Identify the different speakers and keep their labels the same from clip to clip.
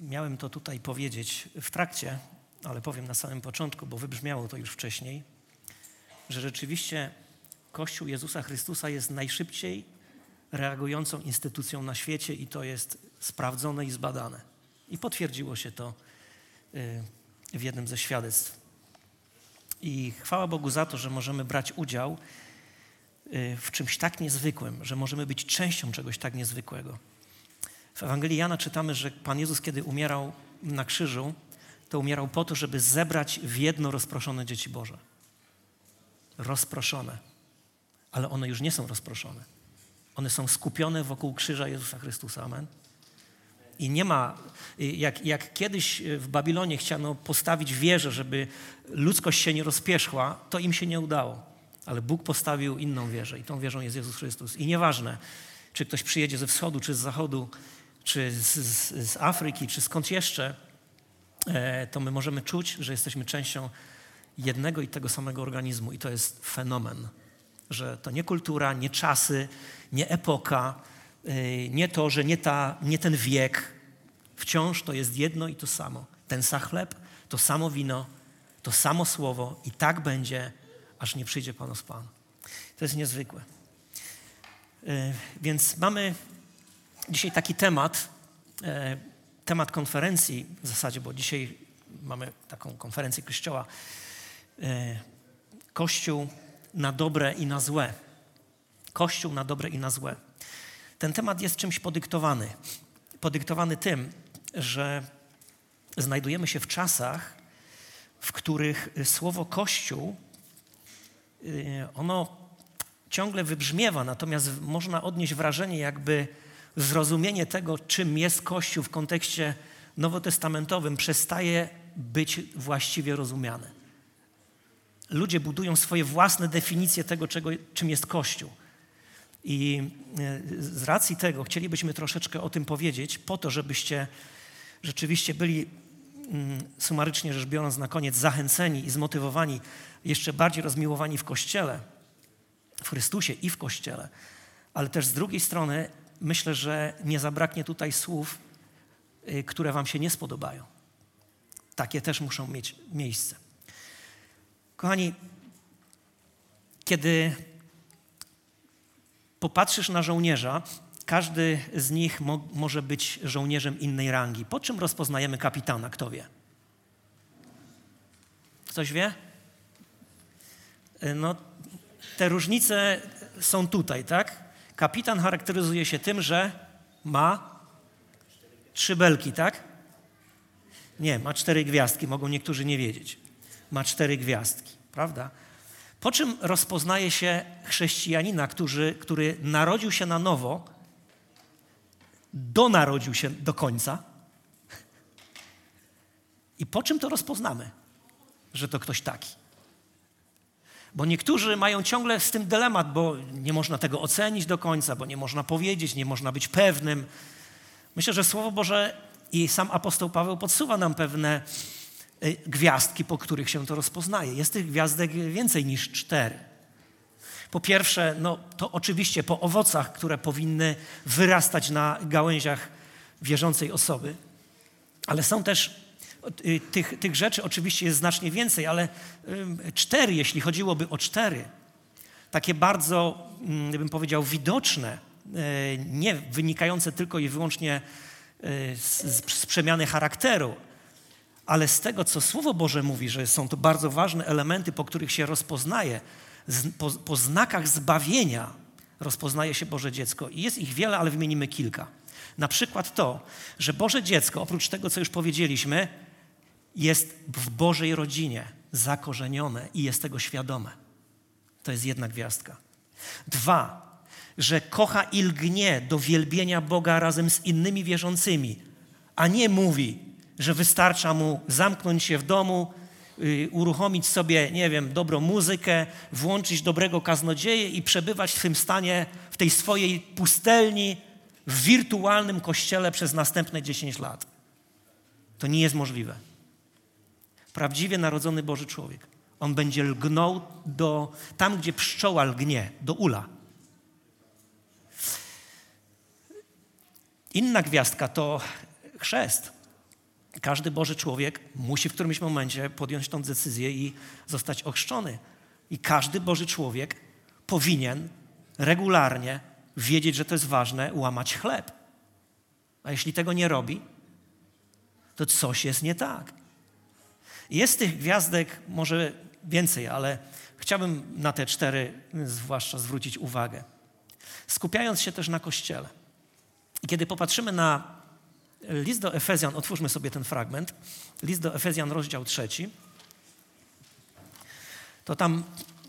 Speaker 1: Miałem to tutaj powiedzieć w trakcie, ale powiem na samym początku, bo wybrzmiało to już wcześniej, że rzeczywiście Kościół Jezusa Chrystusa jest najszybciej reagującą instytucją na świecie i to jest sprawdzone i zbadane. I potwierdziło się to w jednym ze świadectw. I chwała Bogu za to, że możemy brać udział w czymś tak niezwykłym, że możemy być częścią czegoś tak niezwykłego. W Ewangelii Jana czytamy, że Pan Jezus, kiedy umierał na krzyżu, to umierał po to, żeby zebrać w jedno rozproszone dzieci Boże. Rozproszone. Ale one już nie są rozproszone. One są skupione wokół krzyża Jezusa Chrystusa. Amen. I nie ma, jak kiedyś w Babilonie chciano postawić wieżę, żeby ludzkość się nie rozpierzchła, to im się nie udało. Ale Bóg postawił inną wieżę i tą wieżą jest Jezus Chrystus. I nieważne, czy ktoś przyjedzie ze wschodu, czy z zachodu, czy z Afryki, czy skąd jeszcze, to my możemy czuć, że jesteśmy częścią jednego i tego samego organizmu. I to jest fenomen, że to nie kultura, nie czasy, nie epoka, nie to, że nie ten wiek. Wciąż to jest jedno i to samo. Ten sam chleb, to samo wino, to samo słowo i tak będzie, aż nie przyjdzie Panos Pan. To jest niezwykłe. Więc mamy dzisiaj taki temat konferencji w zasadzie, bo dzisiaj mamy taką konferencję Kościoła. Kościół na dobre i na złe. Kościół na dobre i na złe. Ten temat jest czymś podyktowany. Podyktowany tym, że znajdujemy się w czasach, w których słowo Kościół, ono ciągle wybrzmiewa, natomiast można odnieść wrażenie, jakby zrozumienie tego, czym jest Kościół w kontekście nowotestamentowym, przestaje być właściwie rozumiane. Ludzie budują swoje własne definicje tego, czym jest Kościół. I z racji tego chcielibyśmy troszeczkę o tym powiedzieć, po to, żebyście rzeczywiście byli, sumarycznie rzecz biorąc, na koniec zachęceni i zmotywowani, jeszcze bardziej rozmiłowani w Kościele, w Chrystusie i w Kościele. Ale też z drugiej strony myślę, że nie zabraknie tutaj słów, które wam się nie spodobają. Takie też muszą mieć miejsce. Kochani, kiedy popatrzysz na żołnierza, każdy z nich może być żołnierzem innej rangi. Po czym rozpoznajemy kapitana? Kto wie? Ktoś wie? No, te różnice są tutaj, tak? Kapitan charakteryzuje się tym, że ma 3 belki, tak? Nie, ma 4 gwiazdki, mogą niektórzy nie wiedzieć. Ma 4 gwiazdki, prawda? Po czym rozpoznaje się chrześcijanina, który narodził się na nowo, donarodził się do końca. I po czym to rozpoznamy, że to ktoś taki? Bo niektórzy mają ciągle z tym dylemat, bo nie można tego ocenić do końca, bo nie można powiedzieć, nie można być pewnym. Myślę, że Słowo Boże i sam apostoł Paweł podsuwa nam pewne gwiazdki, po których się to rozpoznaje. Jest tych gwiazdek więcej niż 4. Po pierwsze, no to oczywiście po owocach, które powinny wyrastać na gałęziach wierzącej osoby, ale są też tych rzeczy oczywiście jest znacznie więcej, ale 4, jeśli chodziłoby o 4, takie bardzo, bym powiedział, widoczne, nie wynikające tylko i wyłącznie z przemiany charakteru, ale z tego, co Słowo Boże mówi, że są to bardzo ważne elementy, po których się rozpoznaje, po znakach zbawienia rozpoznaje się Boże dziecko. I jest ich wiele, ale wymienimy kilka. Na przykład to, że Boże dziecko, oprócz tego, co już powiedzieliśmy, jest w Bożej rodzinie zakorzenione i jest tego świadome. To jest jedna gwiazdka. 2, że kocha i lgnie do wielbienia Boga razem z innymi wierzącymi, a nie mówi, że wystarcza mu zamknąć się w domu, uruchomić sobie, nie wiem, dobrą muzykę, włączyć dobrego kaznodzieję i przebywać w tym stanie, w tej swojej pustelni, w wirtualnym kościele przez następne 10 lat. To nie jest możliwe. Prawdziwie narodzony Boży człowiek, on będzie lgnął tam, gdzie pszczoła lgnie, do ula. Inna gwiazdka to chrzest. każdy Boży człowiek musi w którymś momencie podjąć tą decyzję i zostać ochrzczony. I każdy Boży człowiek powinien regularnie wiedzieć, że to jest ważne, łamać chleb. A jeśli tego nie robi, to coś jest nie tak. Jest tych gwiazdek może więcej, ale chciałbym na te 4 zwłaszcza zwrócić uwagę. Skupiając się też na Kościele. I kiedy popatrzymy na list do Efezjan, otwórzmy sobie ten fragment, list do Efezjan, rozdział 3, to tam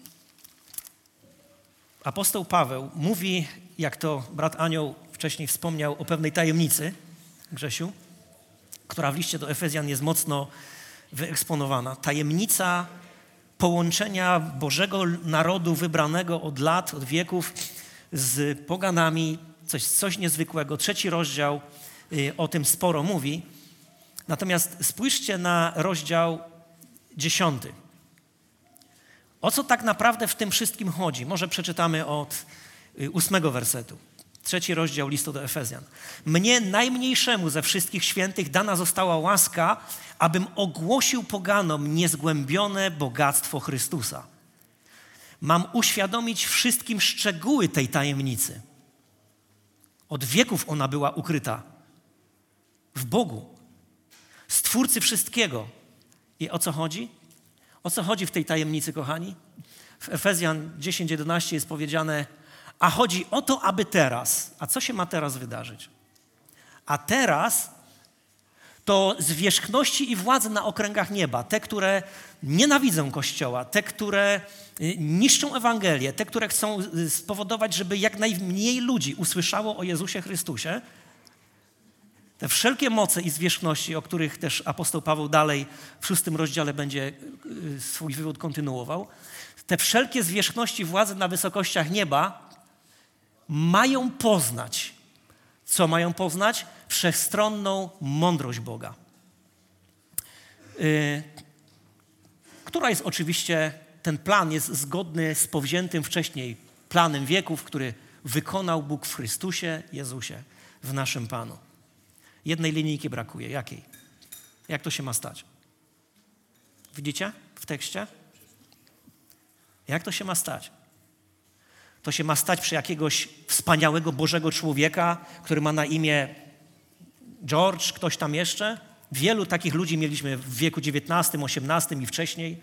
Speaker 1: apostoł Paweł mówi, jak to brat Anioł wcześniej wspomniał, o pewnej tajemnicy, Grzesiu, która w liście do Efezjan jest mocno wyeksponowana. Tajemnica połączenia Bożego narodu wybranego od lat, od wieków z poganami, coś niezwykłego. 3 rozdział o tym sporo mówi. Natomiast spójrzcie na rozdział 10. O co tak naprawdę w tym wszystkim chodzi? Może przeczytamy od 8 wersetu. 3 rozdział listu do Efezjan. Mnie, najmniejszemu ze wszystkich świętych, dana została łaska, abym ogłosił poganom niezgłębione bogactwo Chrystusa. Mam uświadomić wszystkim szczegóły tej tajemnicy. Od wieków ona była ukryta w Bogu, Stwórcy wszystkiego. I o co chodzi? O co chodzi w tej tajemnicy, kochani? W Efezjan 10:11 jest powiedziane, a chodzi o to, aby teraz. A co się ma teraz wydarzyć? A teraz to zwierzchności i władze na okręgach nieba, te, które nienawidzą Kościoła, te, które niszczą Ewangelię, te, które chcą spowodować, żeby jak najmniej ludzi usłyszało o Jezusie Chrystusie, te wszelkie moce i zwierzchności, o których też apostoł Paweł dalej w 6 rozdziale będzie swój wywód kontynuował, te wszelkie zwierzchności władzy na wysokościach nieba mają poznać. Co mają poznać? Wszechstronną mądrość Boga. Która jest oczywiście, ten plan jest zgodny z powziętym wcześniej planem wieków, który wykonał Bóg w Chrystusie Jezusie, w naszym Panu. Jednej linijki brakuje. Jakiej? Jak to się ma stać? Widzicie w tekście? Jak to się ma stać? To się ma stać przy jakiegoś wspaniałego Bożego człowieka, który ma na imię George, ktoś tam jeszcze. Wielu takich ludzi mieliśmy w wieku XIX, XVIII i wcześniej.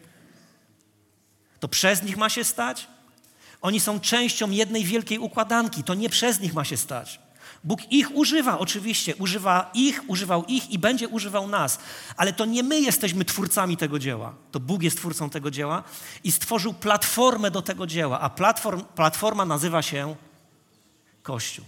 Speaker 1: To przez nich ma się stać? Oni są częścią jednej wielkiej układanki. To nie przez nich ma się stać. Bóg ich używa oczywiście, używał ich i będzie używał nas. Ale to nie my jesteśmy twórcami tego dzieła. To Bóg jest twórcą tego dzieła i stworzył platformę do tego dzieła. A platforma nazywa się Kościół.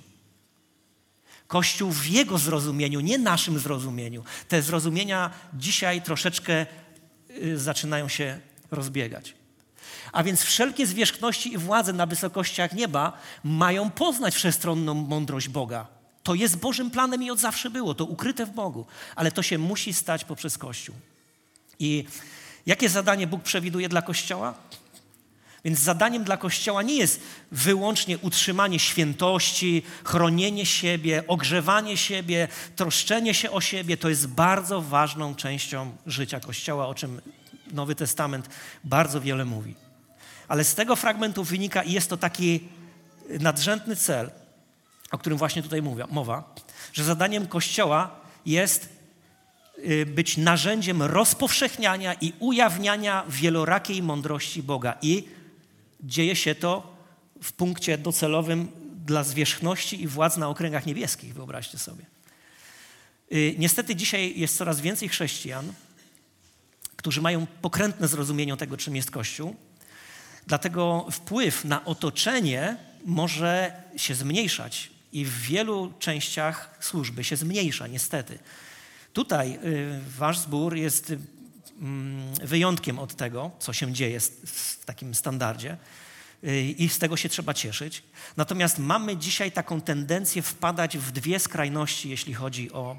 Speaker 1: Kościół w Jego zrozumieniu, nie naszym zrozumieniu. Te zrozumienia dzisiaj troszeczkę zaczynają się rozbiegać. A więc wszelkie zwierzchności i władze na wysokościach nieba mają poznać wszechstronną mądrość Boga. To jest Bożym planem i od zawsze było, to ukryte w Bogu, ale to się musi stać poprzez Kościół. I jakie zadanie Bóg przewiduje dla Kościoła? Więc zadaniem dla Kościoła nie jest wyłącznie utrzymanie świętości, chronienie siebie, ogrzewanie siebie, troszczenie się o siebie. To jest bardzo ważną częścią życia Kościoła, o czym Nowy Testament bardzo wiele mówi. Ale z tego fragmentu wynika i jest to taki nadrzędny cel, o którym właśnie tutaj mowa, że zadaniem Kościoła jest być narzędziem rozpowszechniania i ujawniania wielorakiej mądrości Boga. I dzieje się to w punkcie docelowym dla zwierzchności i władz na okręgach niebieskich, wyobraźcie sobie. Niestety dzisiaj jest coraz więcej chrześcijan, którzy mają pokrętne zrozumienie tego, czym jest Kościół. Dlatego wpływ na otoczenie może się zmniejszać i w wielu częściach służby się zmniejsza, niestety. Tutaj wasz zbór jest wyjątkiem od tego, co się dzieje w takim standardzie i z tego się trzeba cieszyć. Natomiast mamy dzisiaj taką tendencję wpadać w dwie skrajności, jeśli chodzi o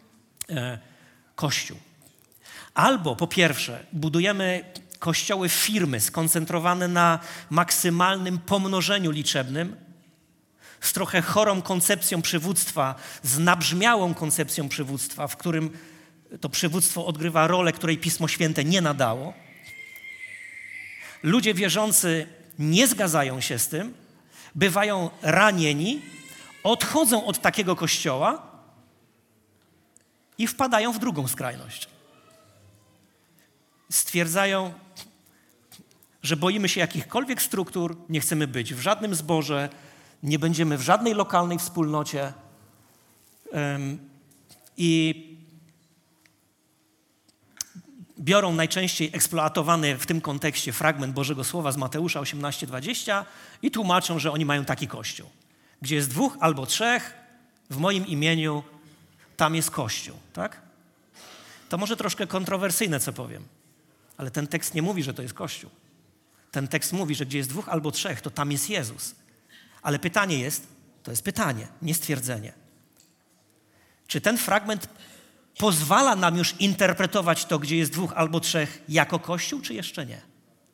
Speaker 1: Kościół. Albo po pierwsze budujemy kościoły firmy skoncentrowane na maksymalnym pomnożeniu liczebnym, z trochę chorą koncepcją przywództwa, z nabrzmiałą koncepcją przywództwa, w którym to przywództwo odgrywa rolę, której Pismo Święte nie nadało. Ludzie wierzący nie zgadzają się z tym, bywają ranieni, odchodzą od takiego kościoła i wpadają w drugą skrajność. Stwierdzają, że boimy się jakichkolwiek struktur, nie chcemy być w żadnym zborze, nie będziemy w żadnej lokalnej wspólnocie i biorą najczęściej eksploatowany w tym kontekście fragment Bożego Słowa z Mateusza 18:20 i tłumaczą, że oni mają taki kościół. Gdzie jest 2 albo 3 w moim imieniu, tam jest kościół, tak? To może troszkę kontrowersyjne, co powiem, ale ten tekst nie mówi, że to jest kościół. Ten tekst mówi, że gdzie jest 2 albo 3, to tam jest Jezus. Ale pytanie jest, to jest pytanie, nie stwierdzenie. Czy ten fragment pozwala nam już interpretować to, gdzie jest 2 albo 3 jako Kościół, czy jeszcze nie?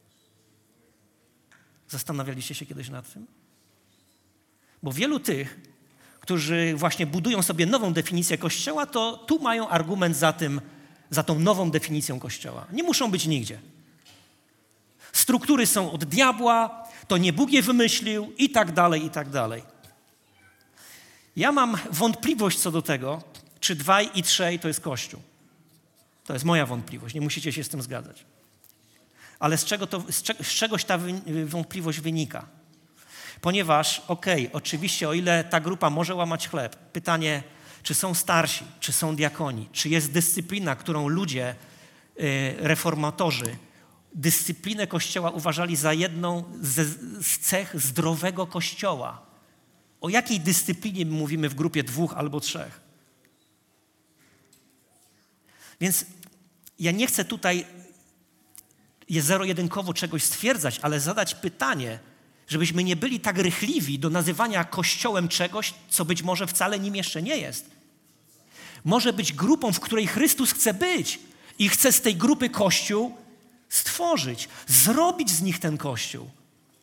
Speaker 1: Zastanawialiście się kiedyś nad tym? Bo wielu tych, którzy właśnie budują sobie nową definicję Kościoła, to tu mają argument za tą nową definicją Kościoła. Nie muszą być nigdzie. Struktury są od diabła, to nie Bóg je wymyślił i tak dalej, i tak dalej. Ja mam wątpliwość co do tego, czy 2 i 3 to jest Kościół. To jest moja wątpliwość, nie musicie się z tym zgadzać. Ale z czegoś ta wątpliwość wynika. Ponieważ, oczywiście, o ile ta grupa może łamać chleb, pytanie, czy są starsi, czy są diakoni, czy jest dyscyplina, którą ludzie, reformatorzy, dyscyplinę Kościoła uważali za jedną z cech zdrowego Kościoła. O jakiej dyscyplinie mówimy w grupie 2 albo 3? Więc ja nie chcę tutaj zero-jedynkowo czegoś stwierdzać, ale zadać pytanie, żebyśmy nie byli tak rychliwi do nazywania Kościołem czegoś, co być może wcale nim jeszcze nie jest. Może być grupą, w której Chrystus chce być i chce z tej grupy Kościół stworzyć, zrobić z nich ten Kościół.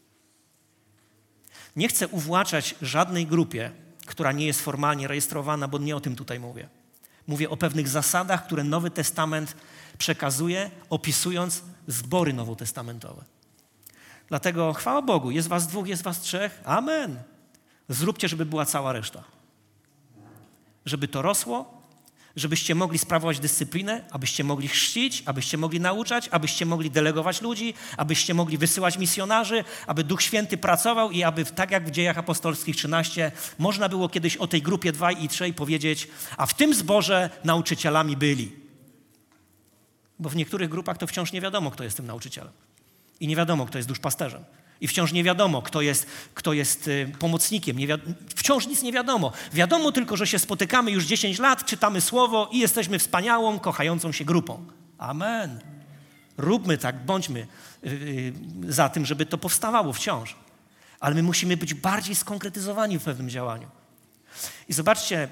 Speaker 1: Nie chcę uwłaczać żadnej grupie, która nie jest formalnie rejestrowana, bo nie o tym tutaj mówię. Mówię o pewnych zasadach, które Nowy Testament przekazuje, opisując zbory nowotestamentowe. Dlatego chwała Bogu, jest was 2, jest was 3, amen. Zróbcie, żeby była cała reszta. Żeby to rosło, żebyście mogli sprawować dyscyplinę, abyście mogli chrzcić, abyście mogli nauczać, abyście mogli delegować ludzi, abyście mogli wysyłać misjonarzy, aby Duch Święty pracował i aby tak jak w Dziejach Apostolskich 13 można było kiedyś o tej grupie 2 i 3 powiedzieć, a w tym zborze nauczycielami byli. Bo w niektórych grupach to wciąż nie wiadomo, kto jest tym nauczycielem. I nie wiadomo, kto jest duszpasterzem. I wciąż nie wiadomo, kto jest pomocnikiem. Wciąż nic nie wiadomo. Wiadomo tylko, że się spotykamy już 10 lat, czytamy Słowo i jesteśmy wspaniałą, kochającą się grupą. Amen. Róbmy tak, bądźmy za tym, żeby to powstawało wciąż. Ale my musimy być bardziej skonkretyzowani w pewnym działaniu. I zobaczcie,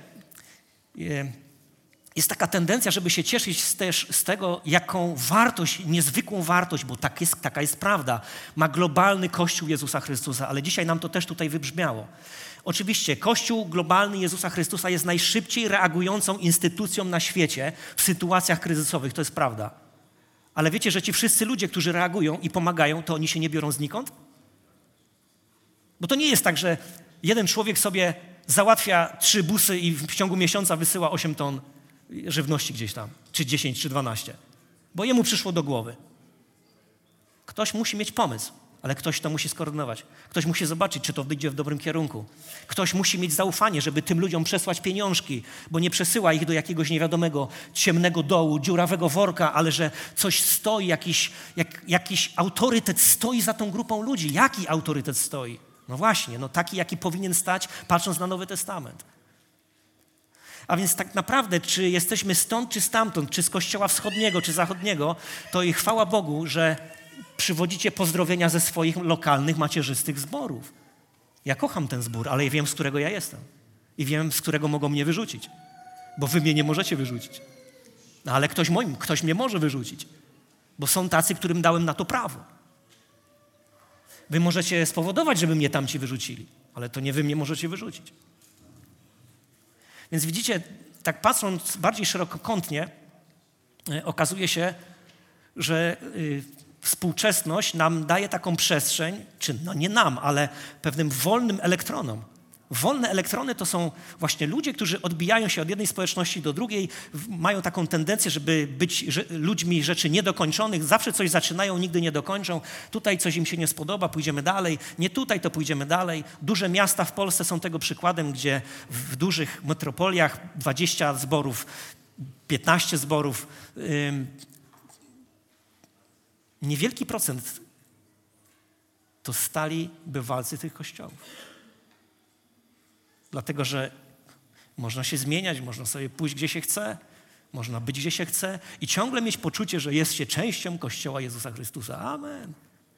Speaker 1: jest taka tendencja, żeby się cieszyć też z tego, jaką wartość, niezwykłą wartość, bo taka jest prawda, ma globalny Kościół Jezusa Chrystusa, ale dzisiaj nam to też tutaj wybrzmiało. Oczywiście Kościół globalny Jezusa Chrystusa jest najszybciej reagującą instytucją na świecie w sytuacjach kryzysowych, to jest prawda. Ale wiecie, że ci wszyscy ludzie, którzy reagują i pomagają, to oni się nie biorą znikąd? Bo to nie jest tak, że jeden człowiek sobie załatwia 3 busy i w ciągu miesiąca wysyła 8 ton żywności gdzieś tam, czy 10, czy 12. Bo jemu przyszło do głowy. Ktoś musi mieć pomysł, ale ktoś to musi skoordynować. Ktoś musi zobaczyć, czy to idzie w dobrym kierunku. Ktoś musi mieć zaufanie, żeby tym ludziom przesłać pieniążki, bo nie przesyła ich do jakiegoś niewiadomego ciemnego dołu, dziurawego worka, ale że coś stoi, jakiś autorytet stoi za tą grupą ludzi. Jaki autorytet stoi? No właśnie, taki, jaki powinien stać, patrząc na Nowy Testament. A więc tak naprawdę, czy jesteśmy stąd, czy stamtąd, czy z Kościoła Wschodniego, czy Zachodniego, to i chwała Bogu, że przywodzicie pozdrowienia ze swoich lokalnych, macierzystych zborów. Ja kocham ten zbór, ale wiem, z którego ja jestem. I wiem, z którego mogą mnie wyrzucić. Bo wy mnie nie możecie wyrzucić. No, ale ktoś mnie może wyrzucić. Bo są tacy, którym dałem na to prawo. Wy możecie spowodować, żeby mnie tamci wyrzucili, ale to nie wy mnie możecie wyrzucić. Więc widzicie, tak patrząc bardziej szerokokątnie, okazuje się, że współczesność nam daje taką przestrzeń, czy no nie nam, ale pewnym wolnym elektronom. Wolne elektrony to są właśnie ludzie, którzy odbijają się od jednej społeczności do drugiej, mają taką tendencję, żeby być ludźmi rzeczy niedokończonych, zawsze coś zaczynają, nigdy nie dokończą. Tutaj coś im się nie spodoba, pójdziemy dalej. Nie tutaj, to pójdziemy dalej. Duże miasta w Polsce są tego przykładem, gdzie w dużych metropoliach 20 zborów, 15 zborów, niewielki procent to stali bywalcy tych kościołów. Dlatego, że można się zmieniać, można sobie pójść gdzie się chce, można być gdzie się chce i ciągle mieć poczucie, że jest się częścią Kościoła Jezusa Chrystusa. Amen.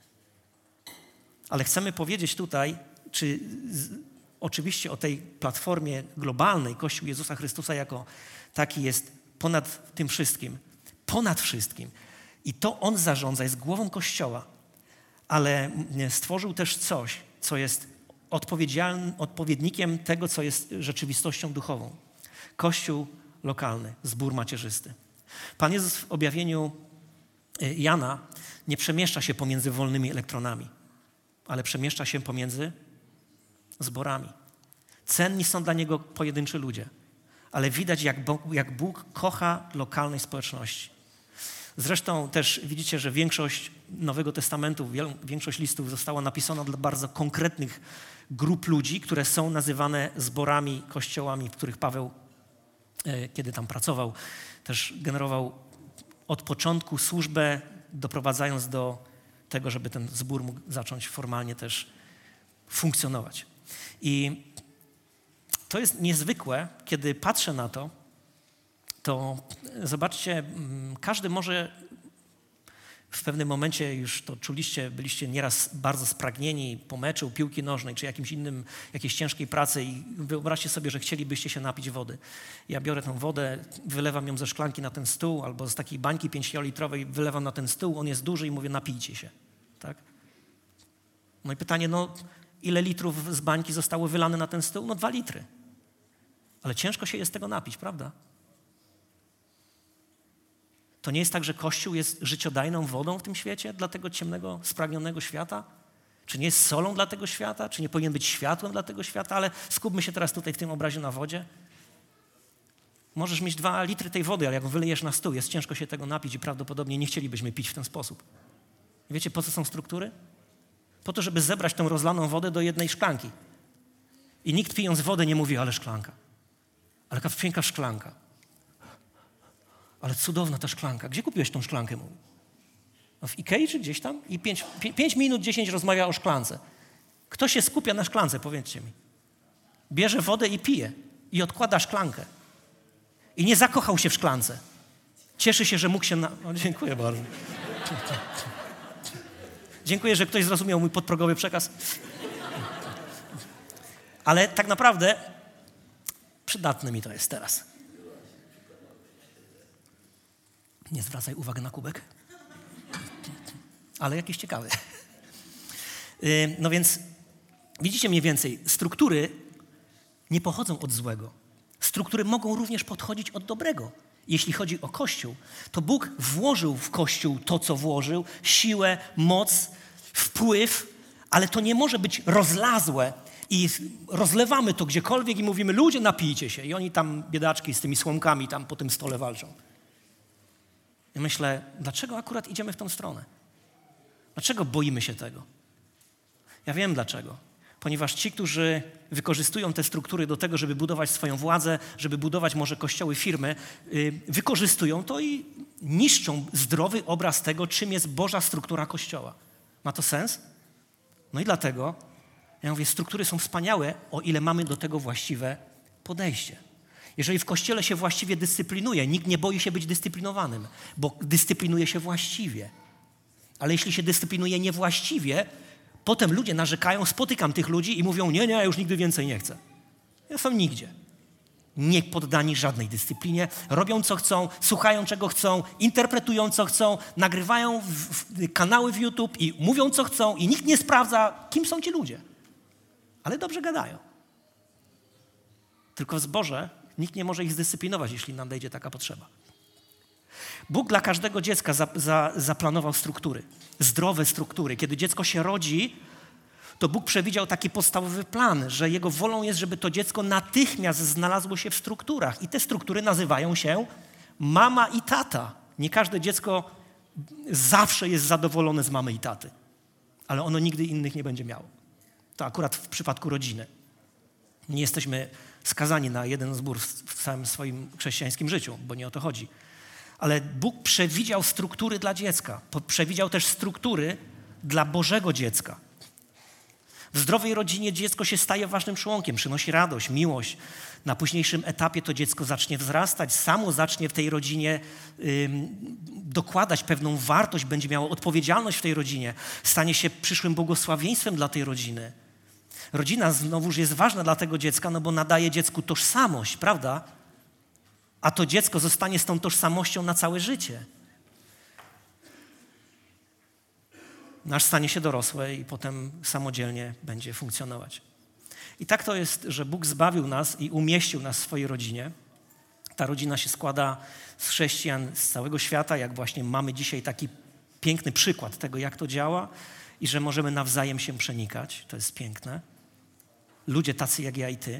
Speaker 1: Ale chcemy powiedzieć tutaj, oczywiście o tej platformie globalnej Kościół Jezusa Chrystusa jako taki jest ponad tym wszystkim. Ponad wszystkim. I to On zarządza, jest głową Kościoła. Ale stworzył też coś, co jest odpowiednikiem tego, co jest rzeczywistością duchową. Kościół lokalny, zbór macierzysty. Pan Jezus w objawieniu Jana nie przemieszcza się pomiędzy wolnymi elektronami, ale przemieszcza się pomiędzy zborami. Cenni są dla Niego pojedynczy ludzie, ale widać, jak Bóg kocha lokalnej społeczności. Zresztą też widzicie, że większość Nowego Testamentu, większość listów została napisana dla bardzo konkretnych grup ludzi, które są nazywane zborami, kościołami, w których Paweł, kiedy tam pracował, też generował od początku służbę, doprowadzając do tego, żeby ten zbór mógł zacząć formalnie też funkcjonować. I to jest niezwykłe, kiedy patrzę na to zobaczcie, każdy może w pewnym momencie już to czuliście, byliście nieraz bardzo spragnieni po meczu, piłki nożnej czy jakiejś ciężkiej pracy i wyobraźcie sobie, że chcielibyście się napić wody. Ja biorę tę wodę, wylewam ją ze szklanki na ten stół albo z takiej bańki 5-litrowej wylewam na ten stół, on jest duży i mówię napijcie się. Tak? No i pytanie, ile litrów z bańki zostało wylane na ten stół? 2 litry. Ale ciężko się jest tego napić, prawda? To nie jest tak, że Kościół jest życiodajną wodą w tym świecie dla tego ciemnego, spragnionego świata? Czy nie jest solą dla tego świata? Czy nie powinien być światłem dla tego świata? Ale skupmy się teraz tutaj w tym obrazie na wodzie. Możesz mieć 2 litry tej wody, ale jak wylejesz na stół, jest ciężko się tego napić i prawdopodobnie nie chcielibyśmy pić w ten sposób. Wiecie, po co są struktury? Po to, żeby zebrać tą rozlaną wodę do jednej szklanki. I nikt pijąc wodę nie mówi, ale szklanka. Ale jaka piękna szklanka. Ale cudowna ta szklanka. Gdzie kupiłeś tą szklankę? Mówi. W Ikei czy gdzieś tam? I 5 minut 10 rozmawia o szklance. Kto się skupia na szklance? Powiedzcie mi. Bierze wodę i pije. I odkłada szklankę. I nie zakochał się w szklance. Cieszy się, że mógł się dziękuję bardzo. Dziękuję, że ktoś zrozumiał mój podprogowy przekaz. Ale tak naprawdę przydatne mi to jest teraz. Nie zwracaj uwagi na kubek. Ale jakiś ciekawy. No więc widzicie mniej więcej, struktury nie pochodzą od złego. Struktury mogą również podchodzić od dobrego. Jeśli chodzi o Kościół, to Bóg włożył w Kościół to, co włożył, siłę, moc, wpływ, ale to nie może być rozlazłe i rozlewamy to gdziekolwiek i mówimy, ludzie napijcie się i oni tam, biedaczki z tymi słomkami tam po tym stole walczą. I myślę, dlaczego akurat idziemy w tą stronę? Dlaczego boimy się tego? Ja wiem dlaczego. Ponieważ ci, którzy wykorzystują te struktury do tego, żeby budować swoją władzę, żeby budować może kościoły, firmy, wykorzystują to i niszczą zdrowy obraz tego, czym jest Boża struktura Kościoła. Ma to sens? No i dlatego ja mówię, struktury są wspaniałe, o ile mamy do tego właściwe podejście. Jeżeli w Kościele się właściwie dyscyplinuje, nikt nie boi się być dyscyplinowanym, bo dyscyplinuje się właściwie. Ale jeśli się dyscyplinuje niewłaściwie, potem ludzie narzekają, spotykam tych ludzi i mówią, nie, ja już nigdy więcej nie chcę. Ja są nigdzie. Nie poddani żadnej dyscyplinie, robią co chcą, słuchają czego chcą, interpretują co chcą, nagrywają kanały w YouTube i mówią co chcą i nikt nie sprawdza, kim są ci ludzie. Ale dobrze gadają. Tylko w zborze nikt nie może ich zdyscyplinować, jeśli nadejdzie taka potrzeba. Bóg dla każdego dziecka zaplanował struktury, zdrowe struktury. Kiedy dziecko się rodzi, to Bóg przewidział taki podstawowy plan, że Jego wolą jest, żeby to dziecko natychmiast znalazło się w strukturach. I te struktury nazywają się mama i tata. Nie każde dziecko zawsze jest zadowolone z mamy i taty, ale ono nigdy innych nie będzie miało. To akurat w przypadku rodziny. Nie jesteśmy skazani na jeden zbór w całym swoim chrześcijańskim życiu, bo nie o to chodzi. Ale Bóg przewidział struktury dla dziecka. Przewidział też struktury dla Bożego dziecka. W zdrowej rodzinie dziecko się staje ważnym członkiem, przynosi radość, miłość. Na późniejszym etapie to dziecko zacznie wzrastać, samo zacznie w tej rodzinie dokładać pewną wartość, będzie miało odpowiedzialność w tej rodzinie, stanie się przyszłym błogosławieństwem dla tej rodziny. Rodzina znowuż jest ważna dla tego dziecka, no bo nadaje dziecku tożsamość, prawda? A to dziecko zostanie z tą tożsamością na całe życie. Aż stanie się dorosłe i potem samodzielnie będzie funkcjonować. I tak to jest, że Bóg zbawił nas i umieścił nas w swojej rodzinie. Ta rodzina się składa z chrześcijan z całego świata, jak właśnie mamy dzisiaj taki piękny przykład tego, jak to działa i że możemy nawzajem się przenikać. To jest piękne. Ludzie tacy jak ja i ty.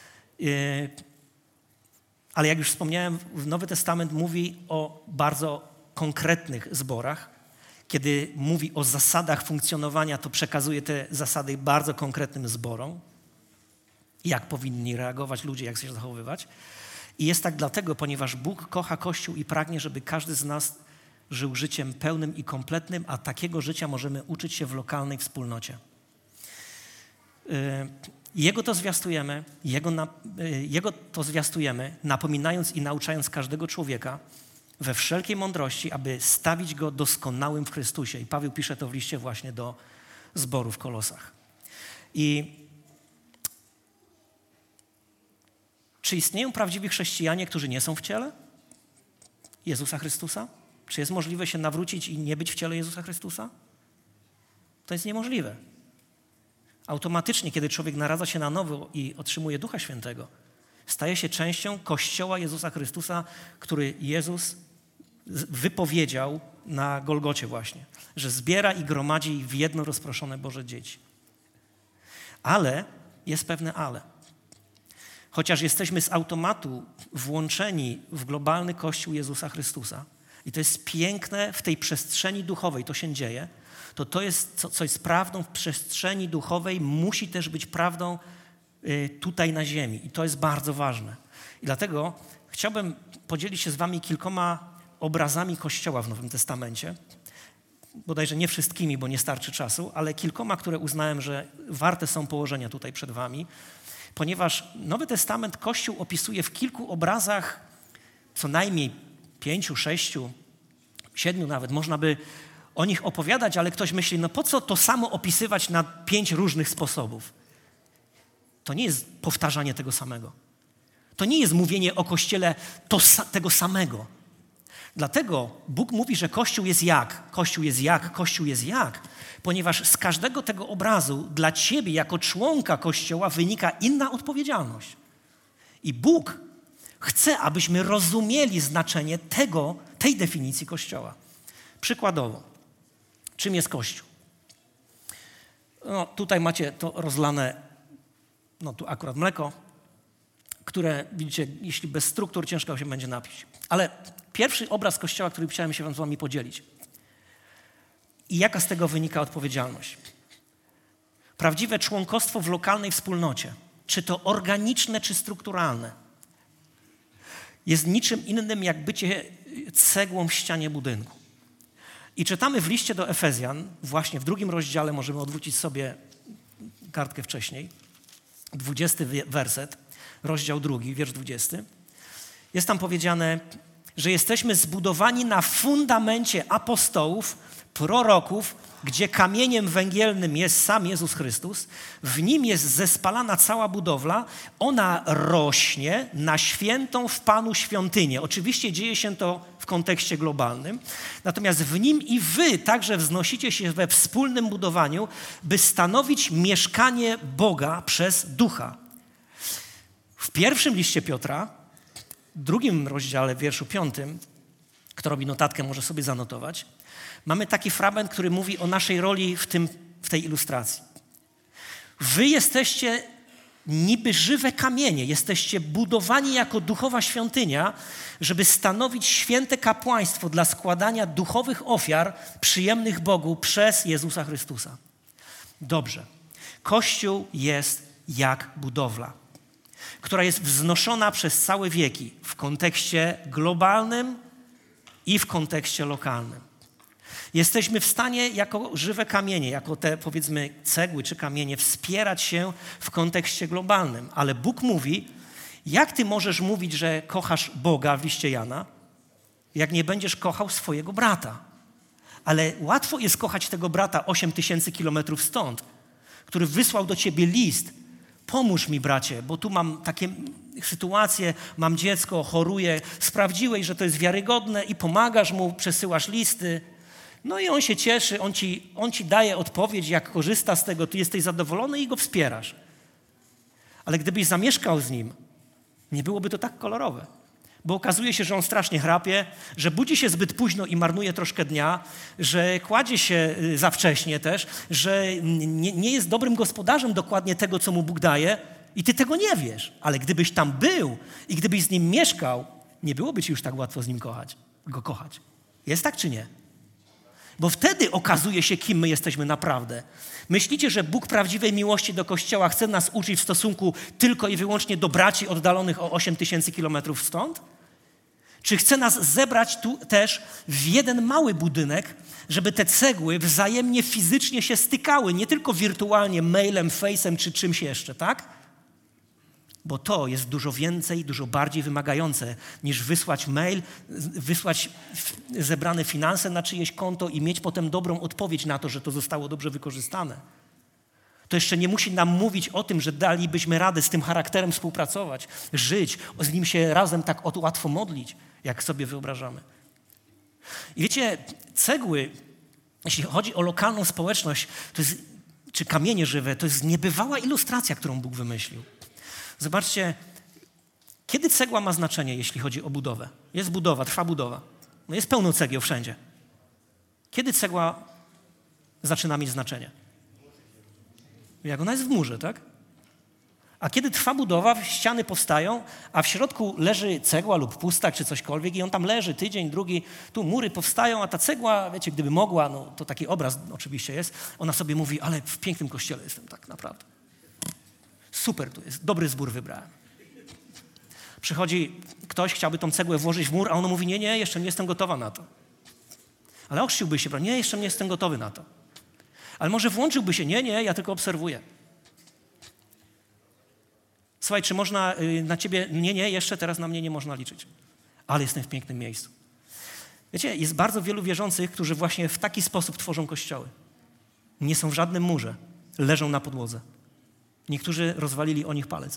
Speaker 1: Ale jak już wspomniałem, Nowy Testament mówi o bardzo konkretnych zborach. Kiedy mówi o zasadach funkcjonowania, to przekazuje te zasady bardzo konkretnym zborom. Jak powinni reagować ludzie, jak się zachowywać. I jest tak dlatego, ponieważ Bóg kocha Kościół i pragnie, żeby każdy z nas żył życiem pełnym i kompletnym, a takiego życia możemy uczyć się w lokalnej wspólnocie. Jego to zwiastujemy, napominając i nauczając każdego człowieka we wszelkiej mądrości, aby stawić go doskonałym w Chrystusie. I Paweł pisze to w liście właśnie do zboru w Kolosach. I czy istnieją prawdziwi chrześcijanie, którzy nie są w ciele Jezusa Chrystusa? Czy jest możliwe się nawrócić i nie być w ciele Jezusa Chrystusa? To jest niemożliwe. Automatycznie, kiedy człowiek naradza się na nowo i otrzymuje Ducha Świętego, staje się częścią Kościoła Jezusa Chrystusa, który Jezus wypowiedział na Golgocie właśnie, że zbiera i gromadzi w jedno rozproszone Boże dzieci. Ale jest pewne ale. Chociaż jesteśmy z automatu włączeni w globalny Kościół Jezusa Chrystusa i to jest piękne w tej przestrzeni duchowej, to się dzieje, to jest, co jest prawdą w przestrzeni duchowej, musi też być prawdą tutaj na ziemi. I to jest bardzo ważne. I dlatego chciałbym podzielić się z wami kilkoma obrazami Kościoła w Nowym Testamencie. Bodajże nie wszystkimi, bo nie starczy czasu, ale kilkoma, które uznałem, że warte są położenia tutaj przed wami. Ponieważ Nowy Testament Kościół opisuje w kilku obrazach, co najmniej 5, 6, 7 nawet, można by o nich opowiadać, ale ktoś myśli, no po co to samo opisywać na 5 różnych sposobów? To nie jest powtarzanie tego samego. To nie jest mówienie o Kościele tego samego. Dlatego Bóg mówi, że Kościół jest jak? Kościół jest jak? Kościół jest jak? Ponieważ z każdego tego obrazu dla ciebie jako członka Kościoła wynika inna odpowiedzialność. I Bóg chce, abyśmy rozumieli znaczenie tej definicji Kościoła. Przykładowo, czym jest Kościół? No, tutaj macie to rozlane, no tu akurat mleko, które widzicie, jeśli bez struktur ciężko się będzie napić. Ale pierwszy obraz Kościoła, który chciałem się z wami podzielić. I jaka z tego wynika odpowiedzialność? Prawdziwe członkostwo w lokalnej wspólnocie, czy to organiczne, czy strukturalne, jest niczym innym jak bycie cegłą w ścianie budynku. I czytamy w liście do Efezjan, właśnie w 2 rozdziale, możemy odwrócić sobie kartkę wcześniej, 20 werset, rozdział 2, wiersz 20. Jest tam powiedziane, że jesteśmy zbudowani na fundamencie apostołów, proroków, gdzie kamieniem węgielnym jest sam Jezus Chrystus. W Nim jest zespalana cała budowla. Ona rośnie na świętą w Panu świątynię. Oczywiście dzieje się to w kontekście globalnym. Natomiast w Nim i wy także wznosicie się we wspólnym budowaniu, by stanowić mieszkanie Boga przez Ducha. W pierwszym liście Piotra, 2 rozdziale, wierszu 5, Kto robi notatkę, może sobie zanotować. Mamy taki fragment, który mówi o naszej roli w tej ilustracji. Wy jesteście niby żywe kamienie, jesteście budowani jako duchowa świątynia, żeby stanowić święte kapłaństwo dla składania duchowych ofiar przyjemnych Bogu przez Jezusa Chrystusa. Dobrze. Kościół jest jak budowla, która jest wznoszona przez całe wieki w kontekście globalnym i w kontekście lokalnym. Jesteśmy w stanie jako żywe kamienie, jako te powiedzmy cegły czy kamienie wspierać się w kontekście globalnym. Ale Bóg mówi, jak ty możesz mówić, że kochasz Boga w liście Jana, jak nie będziesz kochał swojego brata. Ale łatwo jest kochać tego brata 8000 kilometrów stąd, który wysłał do ciebie list. Pomóż mi, bracie, bo tu mam takie sytuacje, mam dziecko, choruję. Sprawdziłeś, że to jest wiarygodne i pomagasz mu, przesyłasz listy. No i on się cieszy, on ci daje odpowiedź, jak korzysta z tego, ty jesteś zadowolony i go wspierasz. Ale gdybyś zamieszkał z nim, nie byłoby to tak kolorowe. Bo okazuje się, że on strasznie chrapie, że budzi się zbyt późno i marnuje troszkę dnia, że kładzie się za wcześnie też, że nie jest dobrym gospodarzem dokładnie tego, co mu Bóg daje i ty tego nie wiesz. Ale gdybyś tam był i gdybyś z nim mieszkał, nie byłoby ci już tak łatwo z nim go kochać. Jest tak czy nie? Bo wtedy okazuje się, kim my jesteśmy naprawdę. Myślicie, że Bóg prawdziwej miłości do Kościoła chce nas uczyć w stosunku tylko i wyłącznie do braci oddalonych o 8000 kilometrów stąd? Czy chce nas zebrać tu też w jeden mały budynek, żeby te cegły wzajemnie fizycznie się stykały, nie tylko wirtualnie, mailem, face'em czy czymś jeszcze, tak? Bo to jest dużo więcej, dużo bardziej wymagające niż wysłać mail, wysłać zebrane finanse na czyjeś konto i mieć potem dobrą odpowiedź na to, że to zostało dobrze wykorzystane. To jeszcze nie musi nam mówić o tym, że dalibyśmy radę z tym charakterem współpracować, żyć, z nim się razem tak łatwo modlić, jak sobie wyobrażamy. I wiecie, cegły, jeśli chodzi o lokalną społeczność, to jest, czy kamienie żywe, to jest niebywała ilustracja, którą Bóg wymyślił. Zobaczcie, kiedy cegła ma znaczenie, jeśli chodzi o budowę? Jest budowa, trwa budowa. No jest pełno cegieł wszędzie. Kiedy cegła zaczyna mieć znaczenie? Jak ona jest w murze, tak? A kiedy trwa budowa, ściany powstają, a w środku leży cegła lub pustak czy cośkolwiek i on tam leży tydzień, drugi, tu mury powstają, a ta cegła, wiecie, gdyby mogła, no to taki obraz oczywiście jest, ona sobie mówi, ale w pięknym kościele jestem, tak naprawdę. Super tu jest, dobry zbór wybrałem. Przychodzi ktoś, chciałby tą cegłę włożyć w mur, a on mówi, nie, jeszcze nie jestem gotowa na to. Ale ochrzciłby się, nie, jeszcze nie jestem gotowy na to. Ale może włączyłby się, nie, ja tylko obserwuję. Słuchaj, czy można na ciebie, nie, jeszcze teraz na mnie nie można liczyć. Ale jestem w pięknym miejscu. Wiecie, jest bardzo wielu wierzących, którzy właśnie w taki sposób tworzą kościoły. Nie są w żadnym murze, leżą na podłodze. Niektórzy rozwalili o nich palec.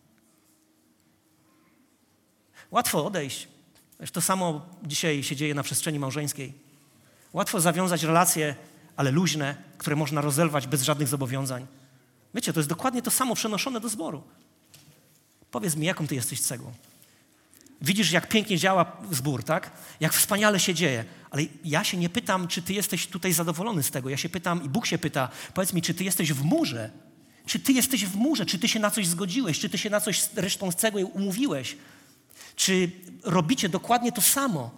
Speaker 1: Łatwo odejść. To samo dzisiaj się dzieje na przestrzeni małżeńskiej. Łatwo zawiązać relacje, ale luźne, które można rozerwać bez żadnych zobowiązań. Wiecie, to jest dokładnie to samo przenoszone do zboru. Powiedz mi, jaką ty jesteś cegłą? Widzisz, jak pięknie działa zbór, tak? Jak wspaniale się dzieje. Ale ja się nie pytam, czy ty jesteś tutaj zadowolony z tego. Ja się pytam i Bóg się pyta, powiedz mi, czy ty jesteś w murze? Czy ty jesteś w murze? Czy ty się na coś zgodziłeś? Czy ty się na coś z resztą z cegły umówiłeś? Czy robicie dokładnie to samo?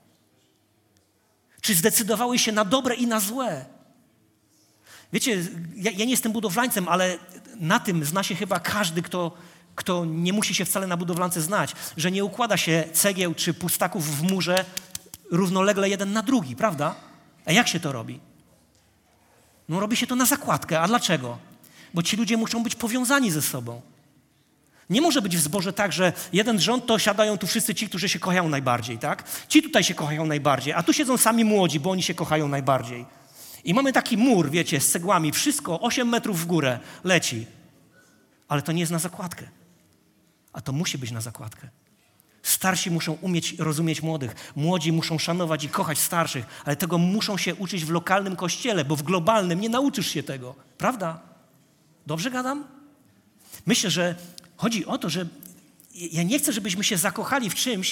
Speaker 1: Czy zdecydowałeś się na dobre i na złe? Wiecie, ja nie jestem budowlańcem, ale na tym zna się chyba każdy, kto nie musi się wcale na budowlance znać, że nie układa się cegieł czy pustaków w murze równolegle jeden na drugi, prawda? A jak się to robi? No robi się to na zakładkę. A dlaczego? Bo ci ludzie muszą być powiązani ze sobą. Nie może być w zborze tak, że jeden rząd to siadają tu wszyscy ci, którzy się kochają najbardziej, tak? Ci tutaj się kochają najbardziej, a tu siedzą sami młodzi, bo oni się kochają najbardziej. I mamy taki mur, wiecie, z cegłami, wszystko 8 metrów w górę leci. Ale to nie jest na zakładkę. A to musi być na zakładkę. Starsi muszą umieć rozumieć młodych. Młodzi muszą szanować i kochać starszych, ale tego muszą się uczyć w lokalnym kościele, bo w globalnym nie nauczysz się tego. Prawda? Dobrze gadam? Myślę, że chodzi o to, że ja nie chcę, żebyśmy się zakochali w czymś,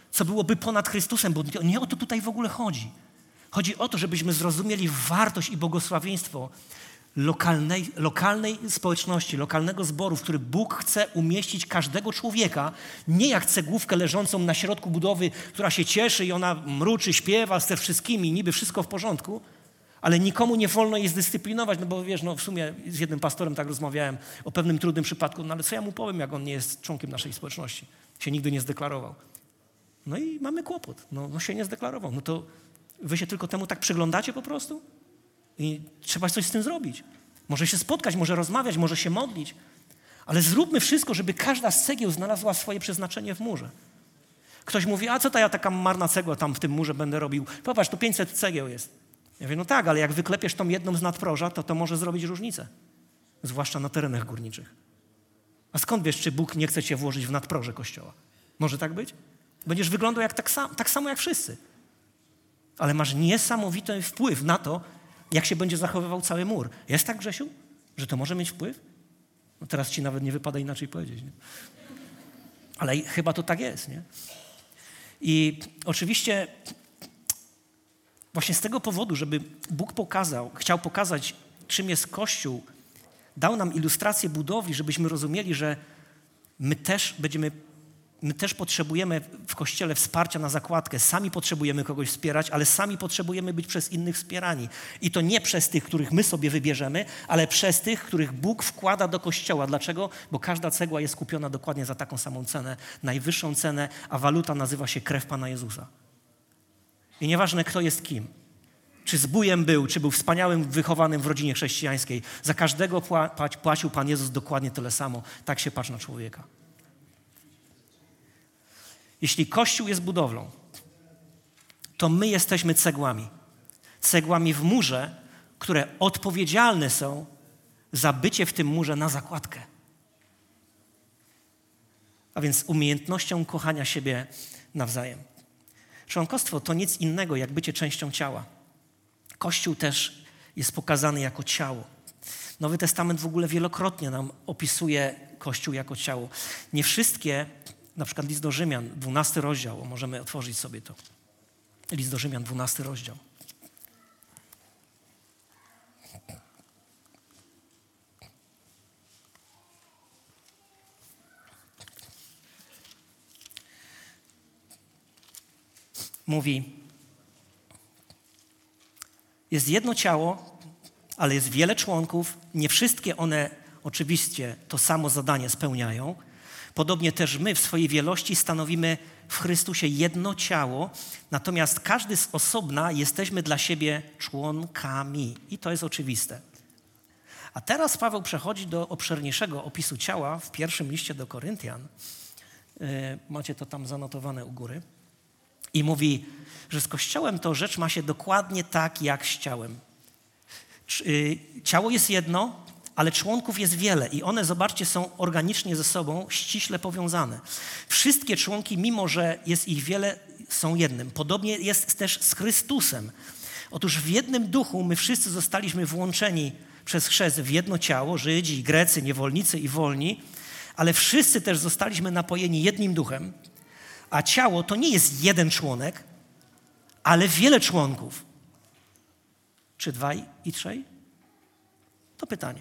Speaker 1: co byłoby ponad Chrystusem, bo nie o to tutaj w ogóle chodzi. Chodzi o to, żebyśmy zrozumieli wartość i błogosławieństwo lokalnej społeczności, lokalnego zboru, w którym Bóg chce umieścić każdego człowieka, nie jak cegłówkę leżącą na środku budowy, która się cieszy i ona mruczy, śpiewa ze wszystkimi, niby wszystko w porządku, ale nikomu nie wolno jej zdyscyplinować, no bo wiesz, no w sumie z jednym pastorem tak rozmawiałem o pewnym trudnym przypadku, no ale co ja mu powiem, jak on nie jest członkiem naszej społeczności, się nigdy nie zdeklarował. No i mamy kłopot, no się nie zdeklarował, no to wy się tylko temu tak przyglądacie po prostu? I trzeba coś z tym zrobić. Może się spotkać, może rozmawiać, może się modlić. Ale zróbmy wszystko, żeby każda z cegieł znalazła swoje przeznaczenie w murze. Ktoś mówi, a co to ja taka marna cegła tam w tym murze będę robił? Popatrz, tu 500 cegieł jest. Ja mówię, no tak, ale jak wyklepiesz tą jedną z nadproża, to może zrobić różnicę. Zwłaszcza na terenach górniczych. A skąd wiesz, czy Bóg nie chce cię włożyć w nadproże kościoła? Może tak być? Będziesz wyglądał jak tak samo jak wszyscy. Ale masz niesamowity wpływ na to, jak się będzie zachowywał cały mur. Jest tak, Grzesiu, że to może mieć wpływ? No teraz ci nawet nie wypada inaczej powiedzieć. Nie? Ale chyba to tak jest, nie? I oczywiście właśnie z tego powodu, żeby Bóg chciał pokazać, czym jest Kościół, dał nam ilustrację budowli, żebyśmy rozumieli, że my też potrzebujemy w Kościele wsparcia na zakładkę. Sami potrzebujemy kogoś wspierać, ale sami potrzebujemy być przez innych wspierani. I to nie przez tych, których my sobie wybierzemy, ale przez tych, których Bóg wkłada do Kościoła. Dlaczego? Bo każda cegła jest kupiona dokładnie za taką samą cenę, najwyższą cenę, a waluta nazywa się krew Pana Jezusa. I nieważne, kto jest kim. Czy zbójem był, czy był wspaniałym, wychowanym w rodzinie chrześcijańskiej. Za każdego płacił Pan Jezus dokładnie tyle samo. Tak się patrz na człowieka. Jeśli Kościół jest budowlą, to my jesteśmy cegłami. Cegłami w murze, które odpowiedzialne są za bycie w tym murze na zakładkę. A więc umiejętnością kochania siebie nawzajem. Członkostwo to nic innego jak bycie częścią ciała. Kościół też jest pokazany jako ciało. Nowy Testament w ogóle wielokrotnie nam opisuje Kościół jako ciało. Nie wszystkie, na przykład list do Rzymian, 12 rozdział, możemy otworzyć sobie to. List do Rzymian, 12 rozdział. Mówi, jest jedno ciało, ale jest wiele członków. Nie wszystkie one oczywiście to samo zadanie spełniają. Podobnie też my w swojej wielości stanowimy w Chrystusie jedno ciało, natomiast każdy z osobna jesteśmy dla siebie członkami. I to jest oczywiste. A teraz Paweł przechodzi do obszerniejszego opisu ciała w pierwszym liście do Koryntian. Macie to tam zanotowane u góry. I mówi, że z Kościołem to rzecz ma się dokładnie tak, jak z ciałem. Ciało jest jedno, ale członków jest wiele i one, zobaczcie, są organicznie ze sobą ściśle powiązane. Wszystkie członki, mimo że jest ich wiele, są jednym. Podobnie jest też z Chrystusem. Otóż w jednym duchu my wszyscy zostaliśmy włączeni przez chrzest w jedno ciało, Żydzi, Grecy, niewolnicy i wolni, ale wszyscy też zostaliśmy napojeni jednym duchem, a ciało to nie jest jeden członek, ale wiele członków. Czy 2 i 3? To pytanie.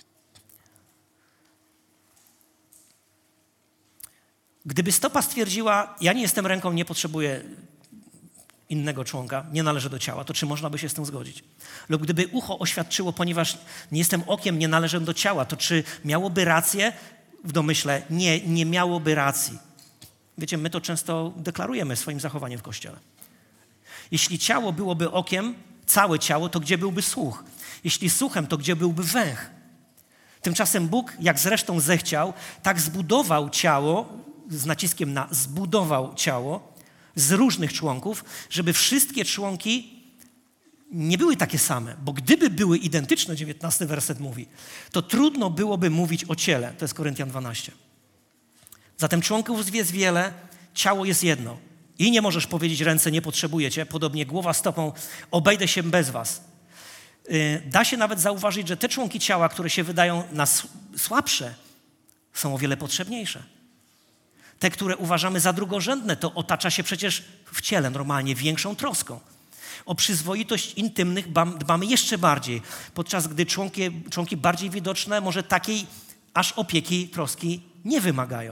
Speaker 1: Gdyby stopa stwierdziła, ja nie jestem ręką, nie potrzebuję innego członka, nie należę do ciała, to czy można by się z tym zgodzić? Lub gdyby ucho oświadczyło, ponieważ nie jestem okiem, nie należę do ciała, to czy miałoby rację? W domyśle nie miałoby racji. Wiecie, my to często deklarujemy swoim zachowaniem w Kościele. Jeśli ciało byłoby okiem, całe ciało, to gdzie byłby słuch? Jeśli słuchem, to gdzie byłby węch? Tymczasem Bóg, jak zresztą zechciał, tak zbudował ciało, z naciskiem na zbudował ciało, z różnych członków, żeby wszystkie członki nie były takie same. Bo gdyby były identyczne, 19 werset mówi, to trudno byłoby mówić o ciele. To jest Koryntian 12. Zatem członków jest wiele, ciało jest jedno. I nie możesz powiedzieć, ręce nie potrzebujecie, podobnie głowa stopą, obejdę się bez was. Da się nawet zauważyć, że te członki ciała, które się wydają na słabsze, są o wiele potrzebniejsze. Te, które uważamy za drugorzędne, to otacza się przecież w ciele normalnie większą troską. O przyzwoitość intymnych dbamy jeszcze bardziej, podczas gdy członki bardziej widoczne może takiej aż opieki, troski nie wymagają.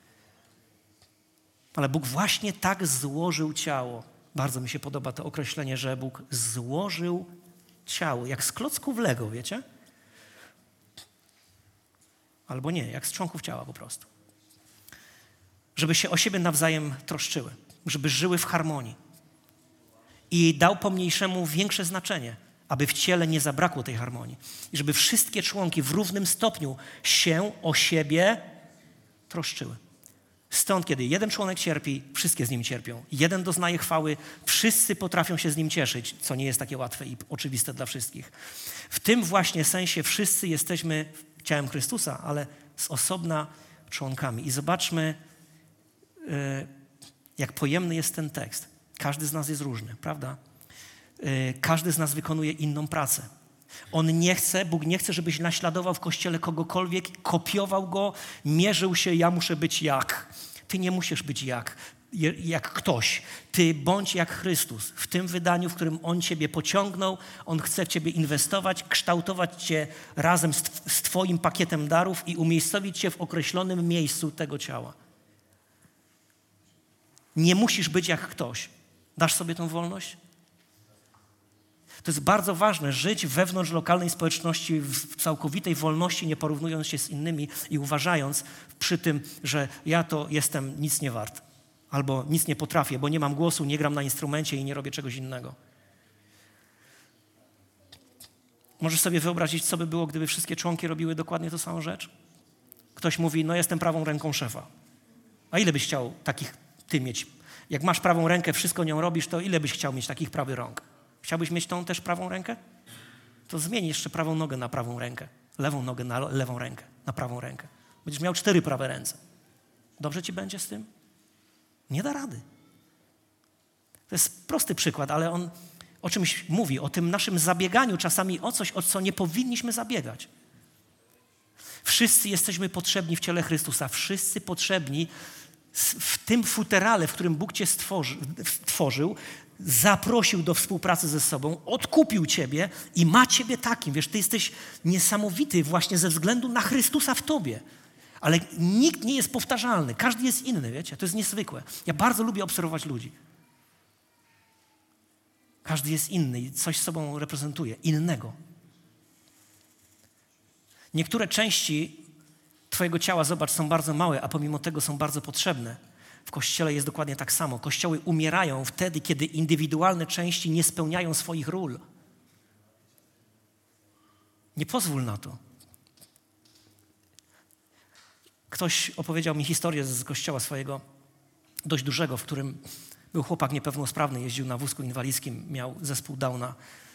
Speaker 1: Ale Bóg właśnie tak złożył ciało. Bardzo mi się podoba to określenie, że Bóg złożył ciało, jak z klocków Lego, wiecie? Albo nie, jak z członków ciała po prostu. Żeby się o siebie nawzajem troszczyły, żeby żyły w harmonii. I dał pomniejszemu większe znaczenie, aby w ciele nie zabrakło tej harmonii. I żeby wszystkie członki w równym stopniu się o siebie troszczyły. Stąd, kiedy jeden członek cierpi, wszystkie z nim cierpią. Jeden doznaje chwały, wszyscy potrafią się z nim cieszyć, co nie jest takie łatwe i oczywiste dla wszystkich. W tym właśnie sensie wszyscy jesteśmy ciałem Chrystusa, ale z osobna członkami. I zobaczmy, jak pojemny jest ten tekst. Każdy z nas jest różny, prawda? Każdy z nas wykonuje inną pracę. Bóg nie chce, żebyś naśladował w Kościele kogokolwiek, kopiował go, mierzył się, ja muszę być jak. Ty nie musisz być jak ktoś. Ty bądź jak Chrystus. W tym wydaniu, w którym On ciebie pociągnął, On chce w ciebie inwestować, kształtować cię razem z twoim pakietem darów i umiejscowić cię w określonym miejscu tego ciała. Nie musisz być jak ktoś. Dasz sobie tą wolność? To jest bardzo ważne, żyć wewnątrz lokalnej społeczności w całkowitej wolności, nie porównując się z innymi i uważając przy tym, że ja to jestem nic nie wart. Albo nic nie potrafię, bo nie mam głosu, nie gram na instrumencie i nie robię czegoś innego. Możesz sobie wyobrazić, co by było, gdyby wszystkie członki robiły dokładnie tę samą rzecz? Ktoś mówi, no jestem prawą ręką szefa. A ile byś chciał takich ty mieć? Jak masz prawą rękę, wszystko nią robisz, to ile byś chciał mieć takich prawych rąk? Chciałbyś mieć tą też prawą rękę? To zmień jeszcze prawą nogę na prawą rękę. Lewą nogę na lewą rękę, na prawą rękę. Będziesz miał 4 prawe ręce. Dobrze ci będzie z tym? Nie da rady. To jest prosty przykład, ale on o czymś mówi, o tym naszym zabieganiu czasami o coś, o co nie powinniśmy zabiegać. Wszyscy jesteśmy potrzebni w ciele Chrystusa. Wszyscy potrzebni w tym futerale, w którym Bóg cię stworzył, zaprosił do współpracy ze sobą, odkupił ciebie i ma ciebie takim. Wiesz, ty jesteś niesamowity właśnie ze względu na Chrystusa w tobie. Ale nikt nie jest powtarzalny. Każdy jest inny, wiecie? To jest niezwykłe. Ja bardzo lubię obserwować ludzi. Każdy jest inny i coś sobą reprezentuje. Innego. Niektóre części twojego ciała, zobacz, są bardzo małe, a pomimo tego są bardzo potrzebne. W Kościele jest dokładnie tak samo. Kościoły umierają wtedy, kiedy indywidualne części nie spełniają swoich ról. Nie pozwól na to. Ktoś opowiedział mi historię z kościoła swojego, dość dużego, w którym był chłopak niepełnosprawny, jeździł na wózku inwalidzkim, miał zespół Downa.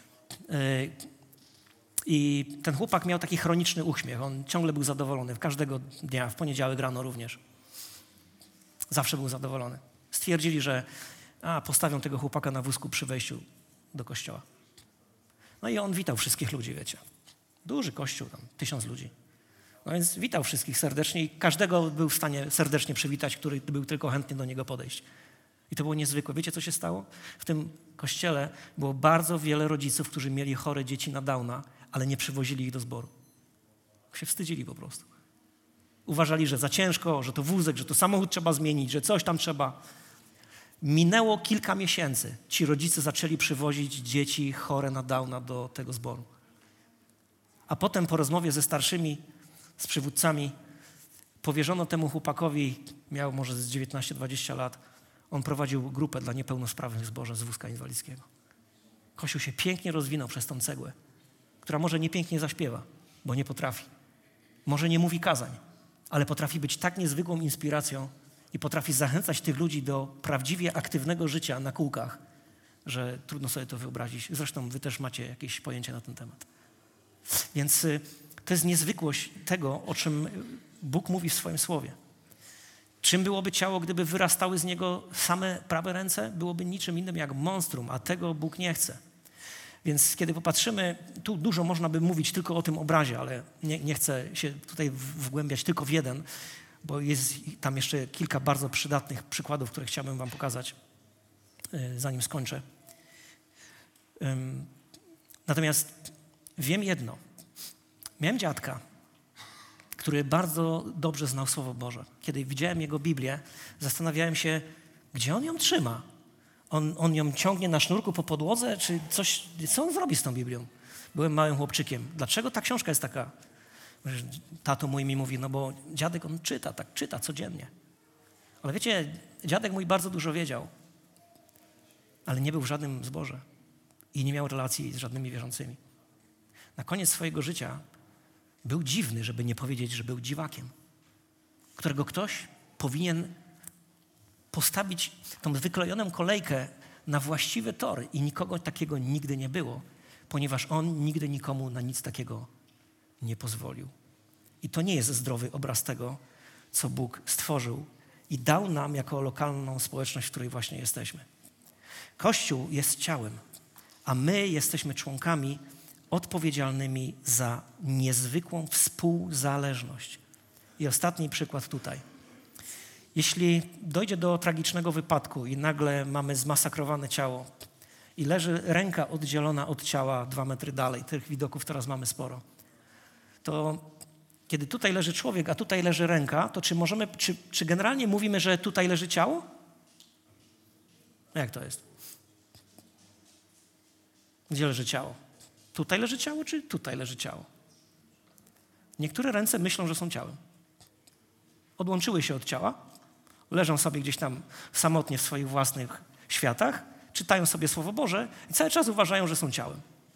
Speaker 1: I ten chłopak miał taki chroniczny uśmiech. On ciągle był zadowolony. Każdego dnia, w poniedziałek rano również. Zawsze był zadowolony. Stwierdzili, że postawią tego chłopaka na wózku przy wejściu do kościoła. No i on witał wszystkich ludzi, wiecie. Duży kościół, tam 1000 ludzi. No więc witał wszystkich serdecznie i każdego był w stanie serdecznie przywitać, który był tylko chętny do niego podejść. I to było niezwykłe. Wiecie, co się stało? W tym kościele było bardzo wiele rodziców, którzy mieli chore dzieci na Downa, ale nie przywozili ich do zboru. Się wstydzili po prostu. Uważali, że za ciężko, że to wózek, że to samochód trzeba zmienić, że coś tam trzeba. Minęło kilka miesięcy. Ci rodzice zaczęli przywozić dzieci chore na Downa do tego zboru. A potem po rozmowie ze starszymi, z przywódcami, powierzono temu chłopakowi, miał może z 19-20 lat, on prowadził grupę dla niepełnosprawnych w zborze z wózka inwalidzkiego. Kościół się pięknie rozwinął przez tą cegłę, która może nie pięknie zaśpiewa, bo nie potrafi. Może nie mówi kazań, ale potrafi być tak niezwykłą inspiracją i potrafi zachęcać tych ludzi do prawdziwie aktywnego życia na kółkach, że trudno sobie to wyobrazić. Zresztą wy też macie jakieś pojęcie na ten temat. Więc to jest niezwykłość tego, o czym Bóg mówi w swoim słowie. Czym byłoby ciało, gdyby wyrastały z niego same prawe ręce? Byłoby niczym innym jak monstrum, a tego Bóg nie chce. Więc kiedy popatrzymy, tu dużo można by mówić tylko o tym obrazie, ale nie chcę się tutaj wgłębiać tylko w jeden, bo jest tam jeszcze kilka bardzo przydatnych przykładów, które chciałbym wam pokazać, zanim skończę. Natomiast wiem jedno. Miałem dziadka, który bardzo dobrze znał Słowo Boże. Kiedy widziałem jego Biblię, zastanawiałem się, gdzie on ją trzyma. On ją ciągnie na sznurku po podłodze, czy coś, co on zrobi z tą Biblią? Byłem małym chłopczykiem. Dlaczego ta książka jest taka? Tato mój mi mówi, no bo dziadek on czyta codziennie. Ale wiecie, dziadek mój bardzo dużo wiedział, ale nie był w żadnym zborze i nie miał relacji z żadnymi wierzącymi. Na koniec swojego życia był dziwny, żeby nie powiedzieć, że był dziwakiem, którego ktoś powinien postawić tą wyklejoną kolejkę na właściwe tory i nikogo takiego nigdy nie było, ponieważ on nigdy nikomu na nic takiego nie pozwolił. I to nie jest zdrowy obraz tego, co Bóg stworzył i dał nam jako lokalną społeczność, w której właśnie jesteśmy. Kościół jest ciałem, a my jesteśmy członkami odpowiedzialnymi za niezwykłą współzależność. I ostatni przykład tutaj. Jeśli dojdzie do tragicznego wypadku i nagle mamy zmasakrowane ciało i leży ręka oddzielona od ciała 2 metry dalej, tych widoków teraz mamy sporo, to kiedy tutaj leży człowiek, a tutaj leży ręka, to czy generalnie mówimy, że tutaj leży ciało? Jak to jest? Gdzie leży ciało? Tutaj leży ciało, czy tutaj leży ciało? Niektóre ręce myślą, że są ciałem. Odłączyły się od ciała, leżą sobie gdzieś tam samotnie w swoich własnych światach, czytają sobie Słowo Boże i cały czas uważają, że są ciałem.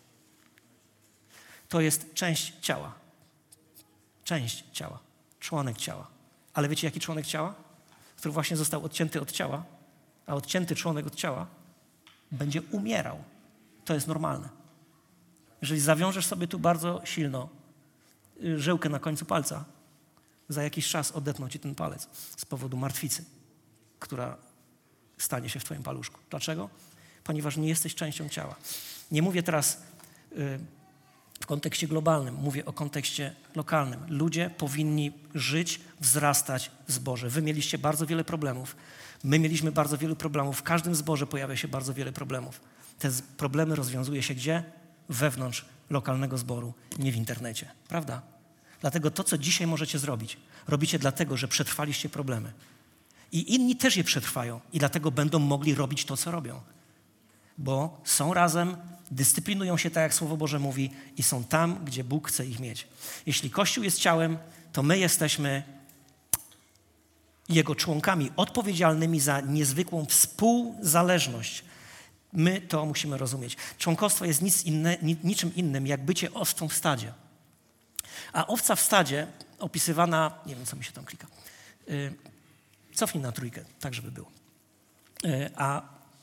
Speaker 1: To jest część ciała. Część ciała. Członek ciała. Ale wiecie, jaki członek ciała? Który właśnie został odcięty od ciała, a odcięty członek od ciała będzie umierał. To jest normalne. Jeżeli zawiążesz sobie tu bardzo silno żyłkę na końcu palca, za jakiś czas odetną ci ten palec z powodu martwicy, która stanie się w twoim paluszku. Dlaczego? Ponieważ nie jesteś częścią ciała. Nie mówię teraz w kontekście globalnym, mówię o kontekście lokalnym. Ludzie powinni żyć, wzrastać w zborze. Wy mieliście bardzo wiele problemów. My mieliśmy bardzo wiele problemów. W każdym zborze pojawia się bardzo wiele problemów. Te problemy rozwiązuje się gdzie? Wewnątrz lokalnego zboru, nie w internecie. Prawda? Dlatego to, co dzisiaj możecie zrobić, robicie dlatego, że przetrwaliście problemy. I inni też je przetrwają i dlatego będą mogli robić to, co robią. Bo są razem, dyscyplinują się tak, jak Słowo Boże mówi i są tam, gdzie Bóg chce ich mieć. Jeśli Kościół jest ciałem, to my jesteśmy Jego członkami odpowiedzialnymi za niezwykłą współzależność. My to musimy rozumieć. Członkostwo jest niczym innym, jak bycie owcą w stadzie. A owca w stadzie opisywana, nie wiem, co mi się tam klika, cofnij na 3, tak żeby było. A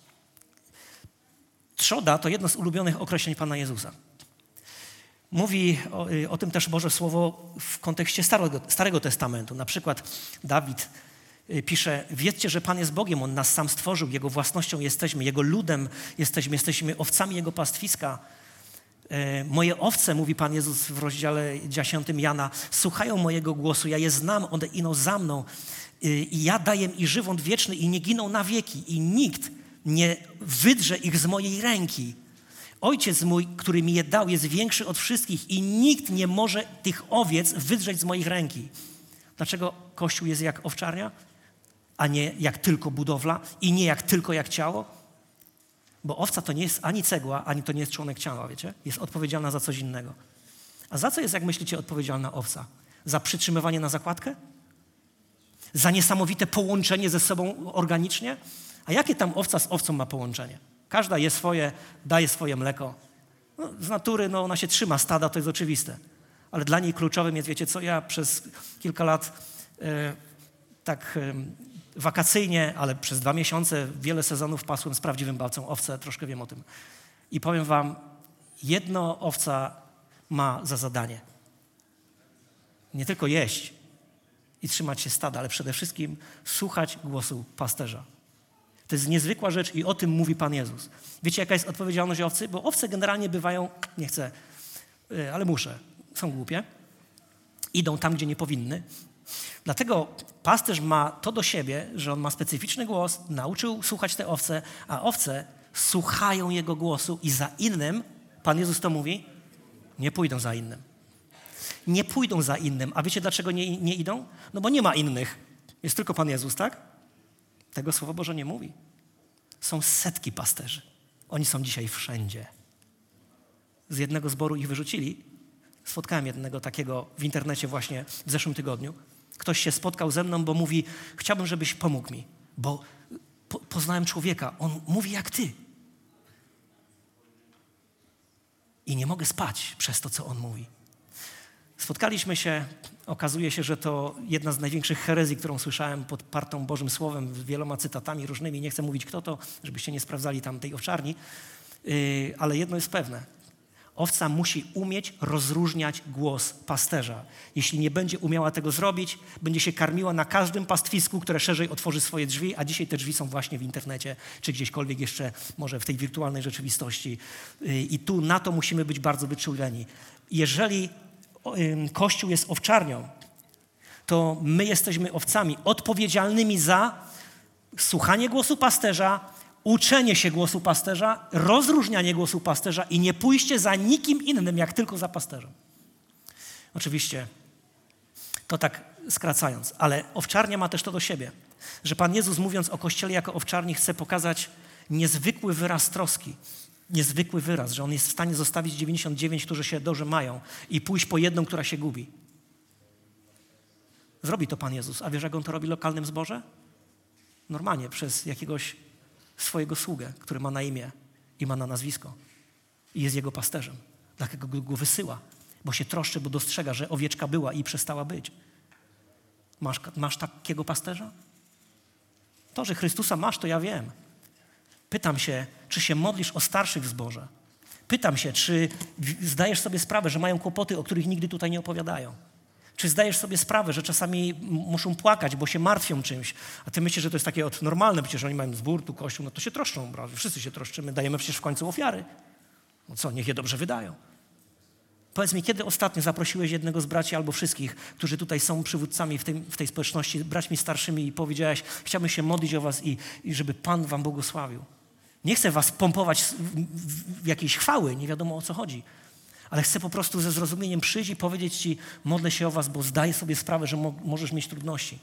Speaker 1: trzoda to jedno z ulubionych określeń Pana Jezusa. Mówi o tym też Boże Słowo w kontekście Starego Testamentu. Na przykład Dawid pisze, wiedzcie, że Pan jest Bogiem, On nas sam stworzył, Jego własnością jesteśmy, Jego ludem jesteśmy owcami Jego pastwiska. Moje owce, mówi Pan Jezus w rozdziale 10 Jana, słuchają mojego głosu, ja je znam, one idą za mną i ja daję im żywot wieczny i nie giną na wieki i nikt nie wydrze ich z mojej ręki. Ojciec mój, który mi je dał, jest większy od wszystkich i nikt nie może tych owiec wydrzeć z moich ręki. Dlaczego Kościół jest jak owczarnia, a nie jak tylko budowla i nie jak tylko jak ciało? Bo owca to nie jest ani cegła, ani to nie jest członek ciała, wiecie? Jest odpowiedzialna za coś innego. A za co jest, jak myślicie, odpowiedzialna owca? Za przytrzymywanie na zakładkę? Za niesamowite połączenie ze sobą organicznie? A jakie tam owca z owcą ma połączenie? Każda je swoje, daje swoje mleko. No, z natury ona się trzyma stada, to jest oczywiste. Ale dla niej kluczowym jest, wiecie co, ja przez kilka lat wakacyjnie, ale przez 2 miesiące wiele sezonów pasłem z prawdziwym bałcą owce, troszkę wiem o tym. I powiem wam, jedno owca ma za zadanie. Nie tylko jeść i trzymać się stada, ale przede wszystkim słuchać głosu pasterza. To jest niezwykła rzecz i o tym mówi Pan Jezus. Wiecie, jaka jest odpowiedzialność owcy? Bo owce generalnie bywają, nie chcę, ale muszę, są głupie, idą tam, gdzie nie powinny Dlatego pasterz ma to do siebie, że on ma specyficzny głos, nauczył słuchać te owce, a owce słuchają jego głosu i za innym, Pan Jezus to mówi, nie pójdą za innym. Nie pójdą za innym. A wiecie, dlaczego nie idą? No bo nie ma innych. Jest tylko Pan Jezus, tak? Tego Słowo Boże nie mówi. Są setki pasterzy. Oni są dzisiaj wszędzie. Z jednego zboru ich wyrzucili. Spotkałem jednego takiego w internecie właśnie w zeszłym tygodniu. Ktoś się spotkał ze mną, bo mówi, chciałbym, żebyś pomógł mi, bo poznałem człowieka. On mówi jak ty. I nie mogę spać przez to, co on mówi. Spotkaliśmy się, okazuje się, że to jedna z największych herezji, którą słyszałem podpartą Bożym Słowem, z wieloma cytatami różnymi. Nie chcę mówić kto to, żebyście nie sprawdzali tam tej owczarni, ale jedno jest pewne. Owca musi umieć rozróżniać głos pasterza. Jeśli nie będzie umiała tego zrobić, będzie się karmiła na każdym pastwisku, które szerzej otworzy swoje drzwi, a dzisiaj te drzwi są właśnie w internecie, czy gdzieśkolwiek jeszcze, może w tej wirtualnej rzeczywistości. I tu na to musimy być bardzo wyczuleni. Jeżeli Kościół jest owczarnią, to my jesteśmy owcami odpowiedzialnymi za słuchanie głosu pasterza, uczenie się głosu pasterza, rozróżnianie głosu pasterza i nie pójście za nikim innym, jak tylko za pasterzem. Oczywiście to tak skracając, ale owczarnia ma też to do siebie, że Pan Jezus, mówiąc o Kościele jako owczarni, chce pokazać niezwykły wyraz troski, niezwykły wyraz, że On jest w stanie zostawić 99, którzy się dobrze mają i pójść po jedną, która się gubi. Zrobi to Pan Jezus. A wiesz, jak On to robi w lokalnym zborze? Normalnie, przez jakiegoś swojego sługę, który ma na imię i ma na nazwisko i jest jego pasterzem. Dlatego go wysyła, bo się troszczy, bo dostrzega, że owieczka była i przestała być. Masz takiego pasterza? To, że Chrystusa masz, to ja wiem. Pytam się, czy się modlisz o starszych w zborze? Pytam się, czy zdajesz sobie sprawę, że mają kłopoty, o których nigdy tutaj nie opowiadają? Czy zdajesz sobie sprawę, że czasami muszą płakać, bo się martwią czymś? A ty myślisz, że to jest takie normalne, przecież oni mają zbór, tu kościół, no to się troszczą, brawo. Wszyscy się troszczymy, dajemy przecież w końcu ofiary. No co, niech je dobrze wydają. Powiedz mi, kiedy ostatnio zaprosiłeś jednego z braci albo wszystkich, którzy tutaj są przywódcami w tej społeczności, braćmi starszymi i powiedziałeś, chciałbym się modlić o was i żeby Pan wam błogosławił. Nie chcę was pompować w jakiejś chwały, nie wiadomo o co chodzi. Ale chcę po prostu ze zrozumieniem przyjść i powiedzieć ci, modlę się o was, bo zdaję sobie sprawę, że możesz mieć trudności.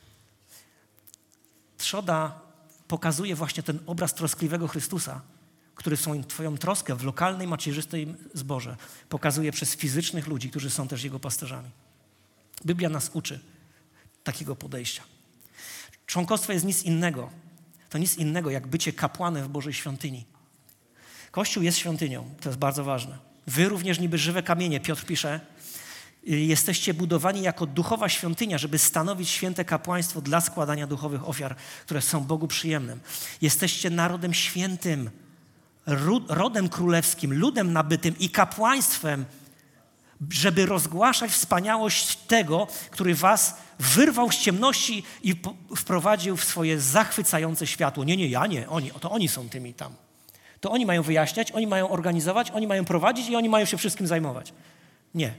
Speaker 1: Trzoda pokazuje właśnie ten obraz troskliwego Chrystusa, który twoją troskę w lokalnej, macierzystej zborze pokazuje przez fizycznych ludzi, którzy są też Jego pasterzami. Biblia nas uczy takiego podejścia. Członkostwo jest nic innego. To nic innego jak bycie kapłanem w Bożej świątyni. Kościół jest świątynią, to jest bardzo ważne. Wy również niby żywe kamienie, Piotr pisze, jesteście budowani jako duchowa świątynia, żeby stanowić święte kapłaństwo dla składania duchowych ofiar, które są Bogu przyjemnym. Jesteście narodem świętym, rodem królewskim, ludem nabytym i kapłaństwem, żeby rozgłaszać wspaniałość tego, który was wyrwał z ciemności i wprowadził w swoje zachwycające światło. Nie, ja nie, oni są tymi tam. To oni mają wyjaśniać, oni mają organizować, oni mają prowadzić i oni mają się wszystkim zajmować. Nie.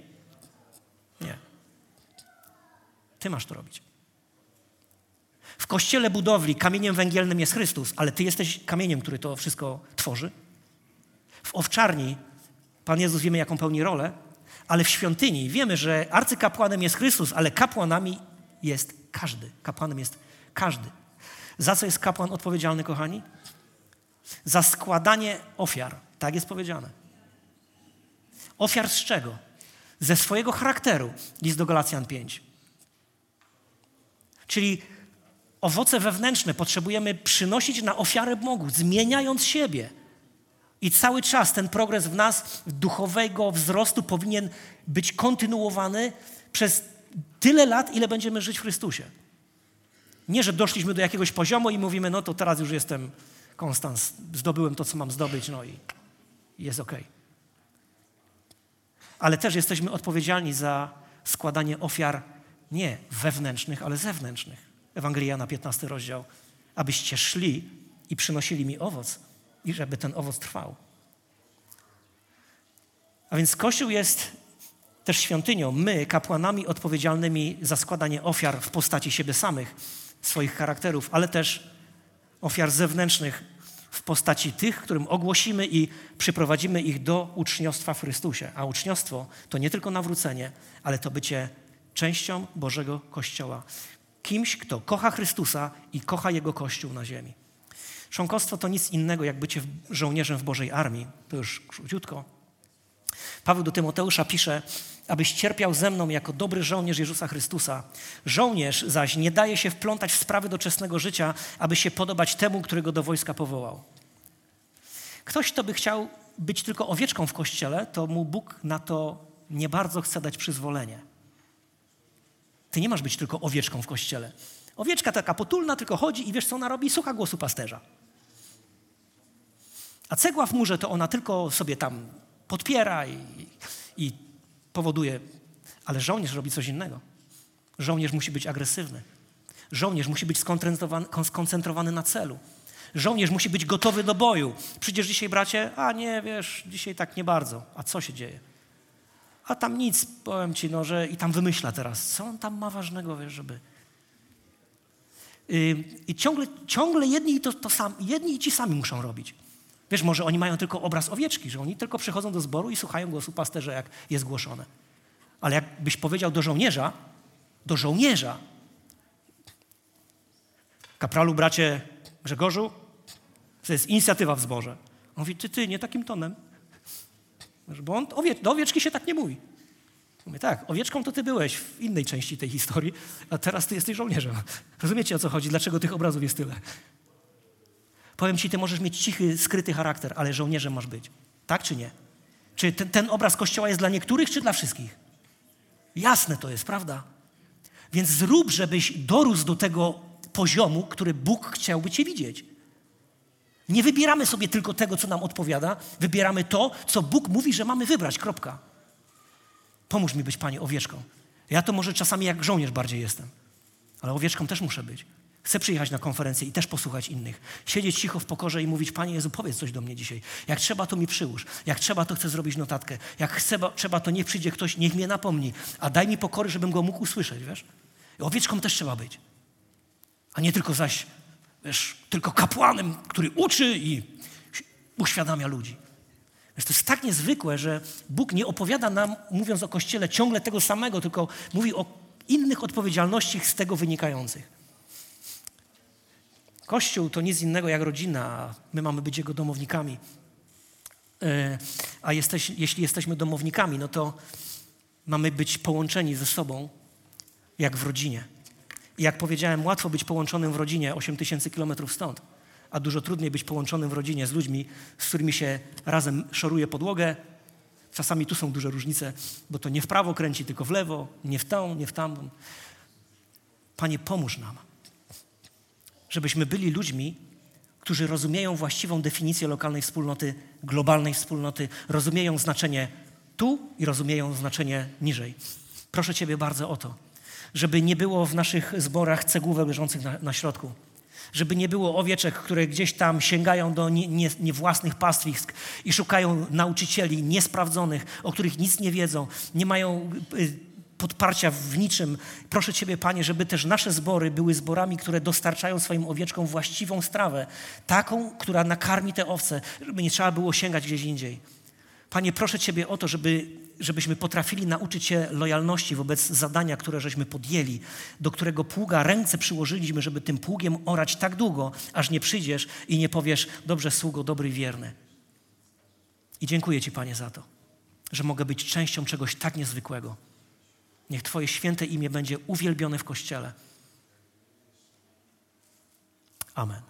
Speaker 1: Ty masz to robić. W kościele budowli kamieniem węgielnym jest Chrystus, ale ty jesteś kamieniem, który to wszystko tworzy. W owczarni Pan Jezus wiemy, jaką pełni rolę, ale w świątyni wiemy, że arcykapłanem jest Chrystus, ale kapłanami jest każdy. Kapłanem jest każdy. Za co jest kapłan odpowiedzialny, kochani? Za składanie ofiar. Tak jest powiedziane. Ofiar z czego? Ze swojego charakteru. List do Galacjan 5. Czyli owoce wewnętrzne potrzebujemy przynosić na ofiarę Bogu, zmieniając siebie. I cały czas ten progres w nas duchowego wzrostu powinien być kontynuowany przez tyle lat, ile będziemy żyć w Chrystusie. Nie, że doszliśmy do jakiegoś poziomu i mówimy, no to teraz już jestem konstans, zdobyłem to, co mam zdobyć, no i jest okej. Ale też jesteśmy odpowiedzialni za składanie ofiar nie wewnętrznych, ale zewnętrznych. Ewangelia Jana, 15 rozdział. Abyście szli i przynosili mi owoc i żeby ten owoc trwał. A więc Kościół jest też świątynią, my, kapłanami odpowiedzialnymi za składanie ofiar w postaci siebie samych, swoich charakterów, ale też ofiar zewnętrznych w postaci tych, którym ogłosimy i przyprowadzimy ich do uczniostwa w Chrystusie. A uczniostwo to nie tylko nawrócenie, ale to bycie częścią Bożego Kościoła. Kimś, kto kocha Chrystusa i kocha Jego Kościół na ziemi. Członkostwo to nic innego, jak bycie żołnierzem w Bożej armii. To już króciutko. Paweł do Tymoteusza pisze, abyś cierpiał ze mną jako dobry żołnierz Jezusa Chrystusa. Żołnierz zaś nie daje się wplątać w sprawy doczesnego życia, aby się podobać temu, który go do wojska powołał. Ktoś, kto by chciał być tylko owieczką w Kościele, to mu Bóg na to nie bardzo chce dać przyzwolenie. Ty nie masz być tylko owieczką w Kościele. Owieczka taka potulna, tylko chodzi i wiesz, co ona robi? Słucha głosu pasterza. A cegła w murze to ona tylko sobie tam podpiera i powoduje. Ale żołnierz robi coś innego. Żołnierz musi być agresywny. Żołnierz musi być skoncentrowany na celu. Żołnierz musi być gotowy do boju. Przyjdziesz dzisiaj, bracie? A nie, wiesz, dzisiaj tak nie bardzo. A co się dzieje? A tam nic, powiem ci, no, że i tam wymyśla teraz. Co on tam ma ważnego, wiesz, żeby... I ciągle jedni i ci sami muszą robić. Wiesz, może oni mają tylko obraz owieczki, że oni tylko przychodzą do zboru i słuchają głosu pasterza, jak jest głoszone. Ale jakbyś powiedział do żołnierza, kapralu, bracie Grzegorzu, to jest inicjatywa w zborze. On mówi, ty, nie takim tonem. Bo on, do owieczki się tak nie mówi. Mówię, tak, owieczką to ty byłeś w innej części tej historii, a teraz ty jesteś żołnierzem. Rozumiecie, o co chodzi? Dlaczego tych obrazów jest tyle? Powiem ci, ty możesz mieć cichy, skryty charakter, ale żołnierzem masz być. Tak czy nie? Czy ten obraz Kościoła jest dla niektórych, czy dla wszystkich? Jasne to jest, prawda? Więc zrób, żebyś dorósł do tego poziomu, który Bóg chciałby cię widzieć. Nie wybieramy sobie tylko tego, co nam odpowiada, wybieramy to, co Bóg mówi, że mamy wybrać, kropka. Pomóż mi być, Panie, owieczką. Ja to może czasami jak żołnierz bardziej jestem, ale owieczką też muszę być. Chcę przyjechać na konferencję i też posłuchać innych. Siedzieć cicho w pokorze i mówić, Panie Jezu, powiedz coś do mnie dzisiaj. Jak trzeba, to mi przyłóż. Jak trzeba, to chcę zrobić notatkę. Jak trzeba, to niech przyjdzie ktoś, niech mnie napomni. A daj mi pokory, żebym go mógł usłyszeć, wiesz? I owieczką też trzeba być. A nie tylko zaś, wiesz, tylko kapłanem, który uczy i uświadamia ludzi. Wiesz, to jest tak niezwykłe, że Bóg nie opowiada nam, mówiąc o Kościele, ciągle tego samego, tylko mówi o innych odpowiedzialnościach z tego wynikających. Kościół to nic innego jak rodzina, a my mamy być Jego domownikami. A jeśli jesteśmy domownikami, no to mamy być połączeni ze sobą jak w rodzinie. I jak powiedziałem, łatwo być połączonym w rodzinie 8000 kilometrów stąd, a dużo trudniej być połączonym w rodzinie z ludźmi, z którymi się razem szoruje podłogę. Czasami tu są duże różnice, bo to nie w prawo kręci, tylko w lewo, nie w tą, nie w tamtą. Panie, pomóż nam, żebyśmy byli ludźmi, którzy rozumieją właściwą definicję lokalnej wspólnoty, globalnej wspólnoty, rozumieją znaczenie tu i rozumieją znaczenie niżej. Proszę Ciebie bardzo o to, żeby nie było w naszych zborach cegłówek leżących na środku, żeby nie było owieczek, które gdzieś tam sięgają do niewłasnych pastwisk i szukają nauczycieli niesprawdzonych, o których nic nie wiedzą, nie mają podparcia w niczym. Proszę Ciebie, Panie, żeby też nasze zbory były zborami, które dostarczają swoim owieczkom właściwą strawę, taką, która nakarmi te owce, żeby nie trzeba było sięgać gdzieś indziej. Panie, proszę Ciebie o to, żebyśmy potrafili nauczyć się lojalności wobec zadania, które żeśmy podjęli, do którego pługa ręce przyłożyliśmy, żeby tym pługiem orać tak długo, aż nie przyjdziesz i nie powiesz, dobrze sługo, dobry i wierny. I dziękuję Ci, Panie, za to, że mogę być częścią czegoś tak niezwykłego. Niech Twoje święte imię będzie uwielbione w Kościele. Amen.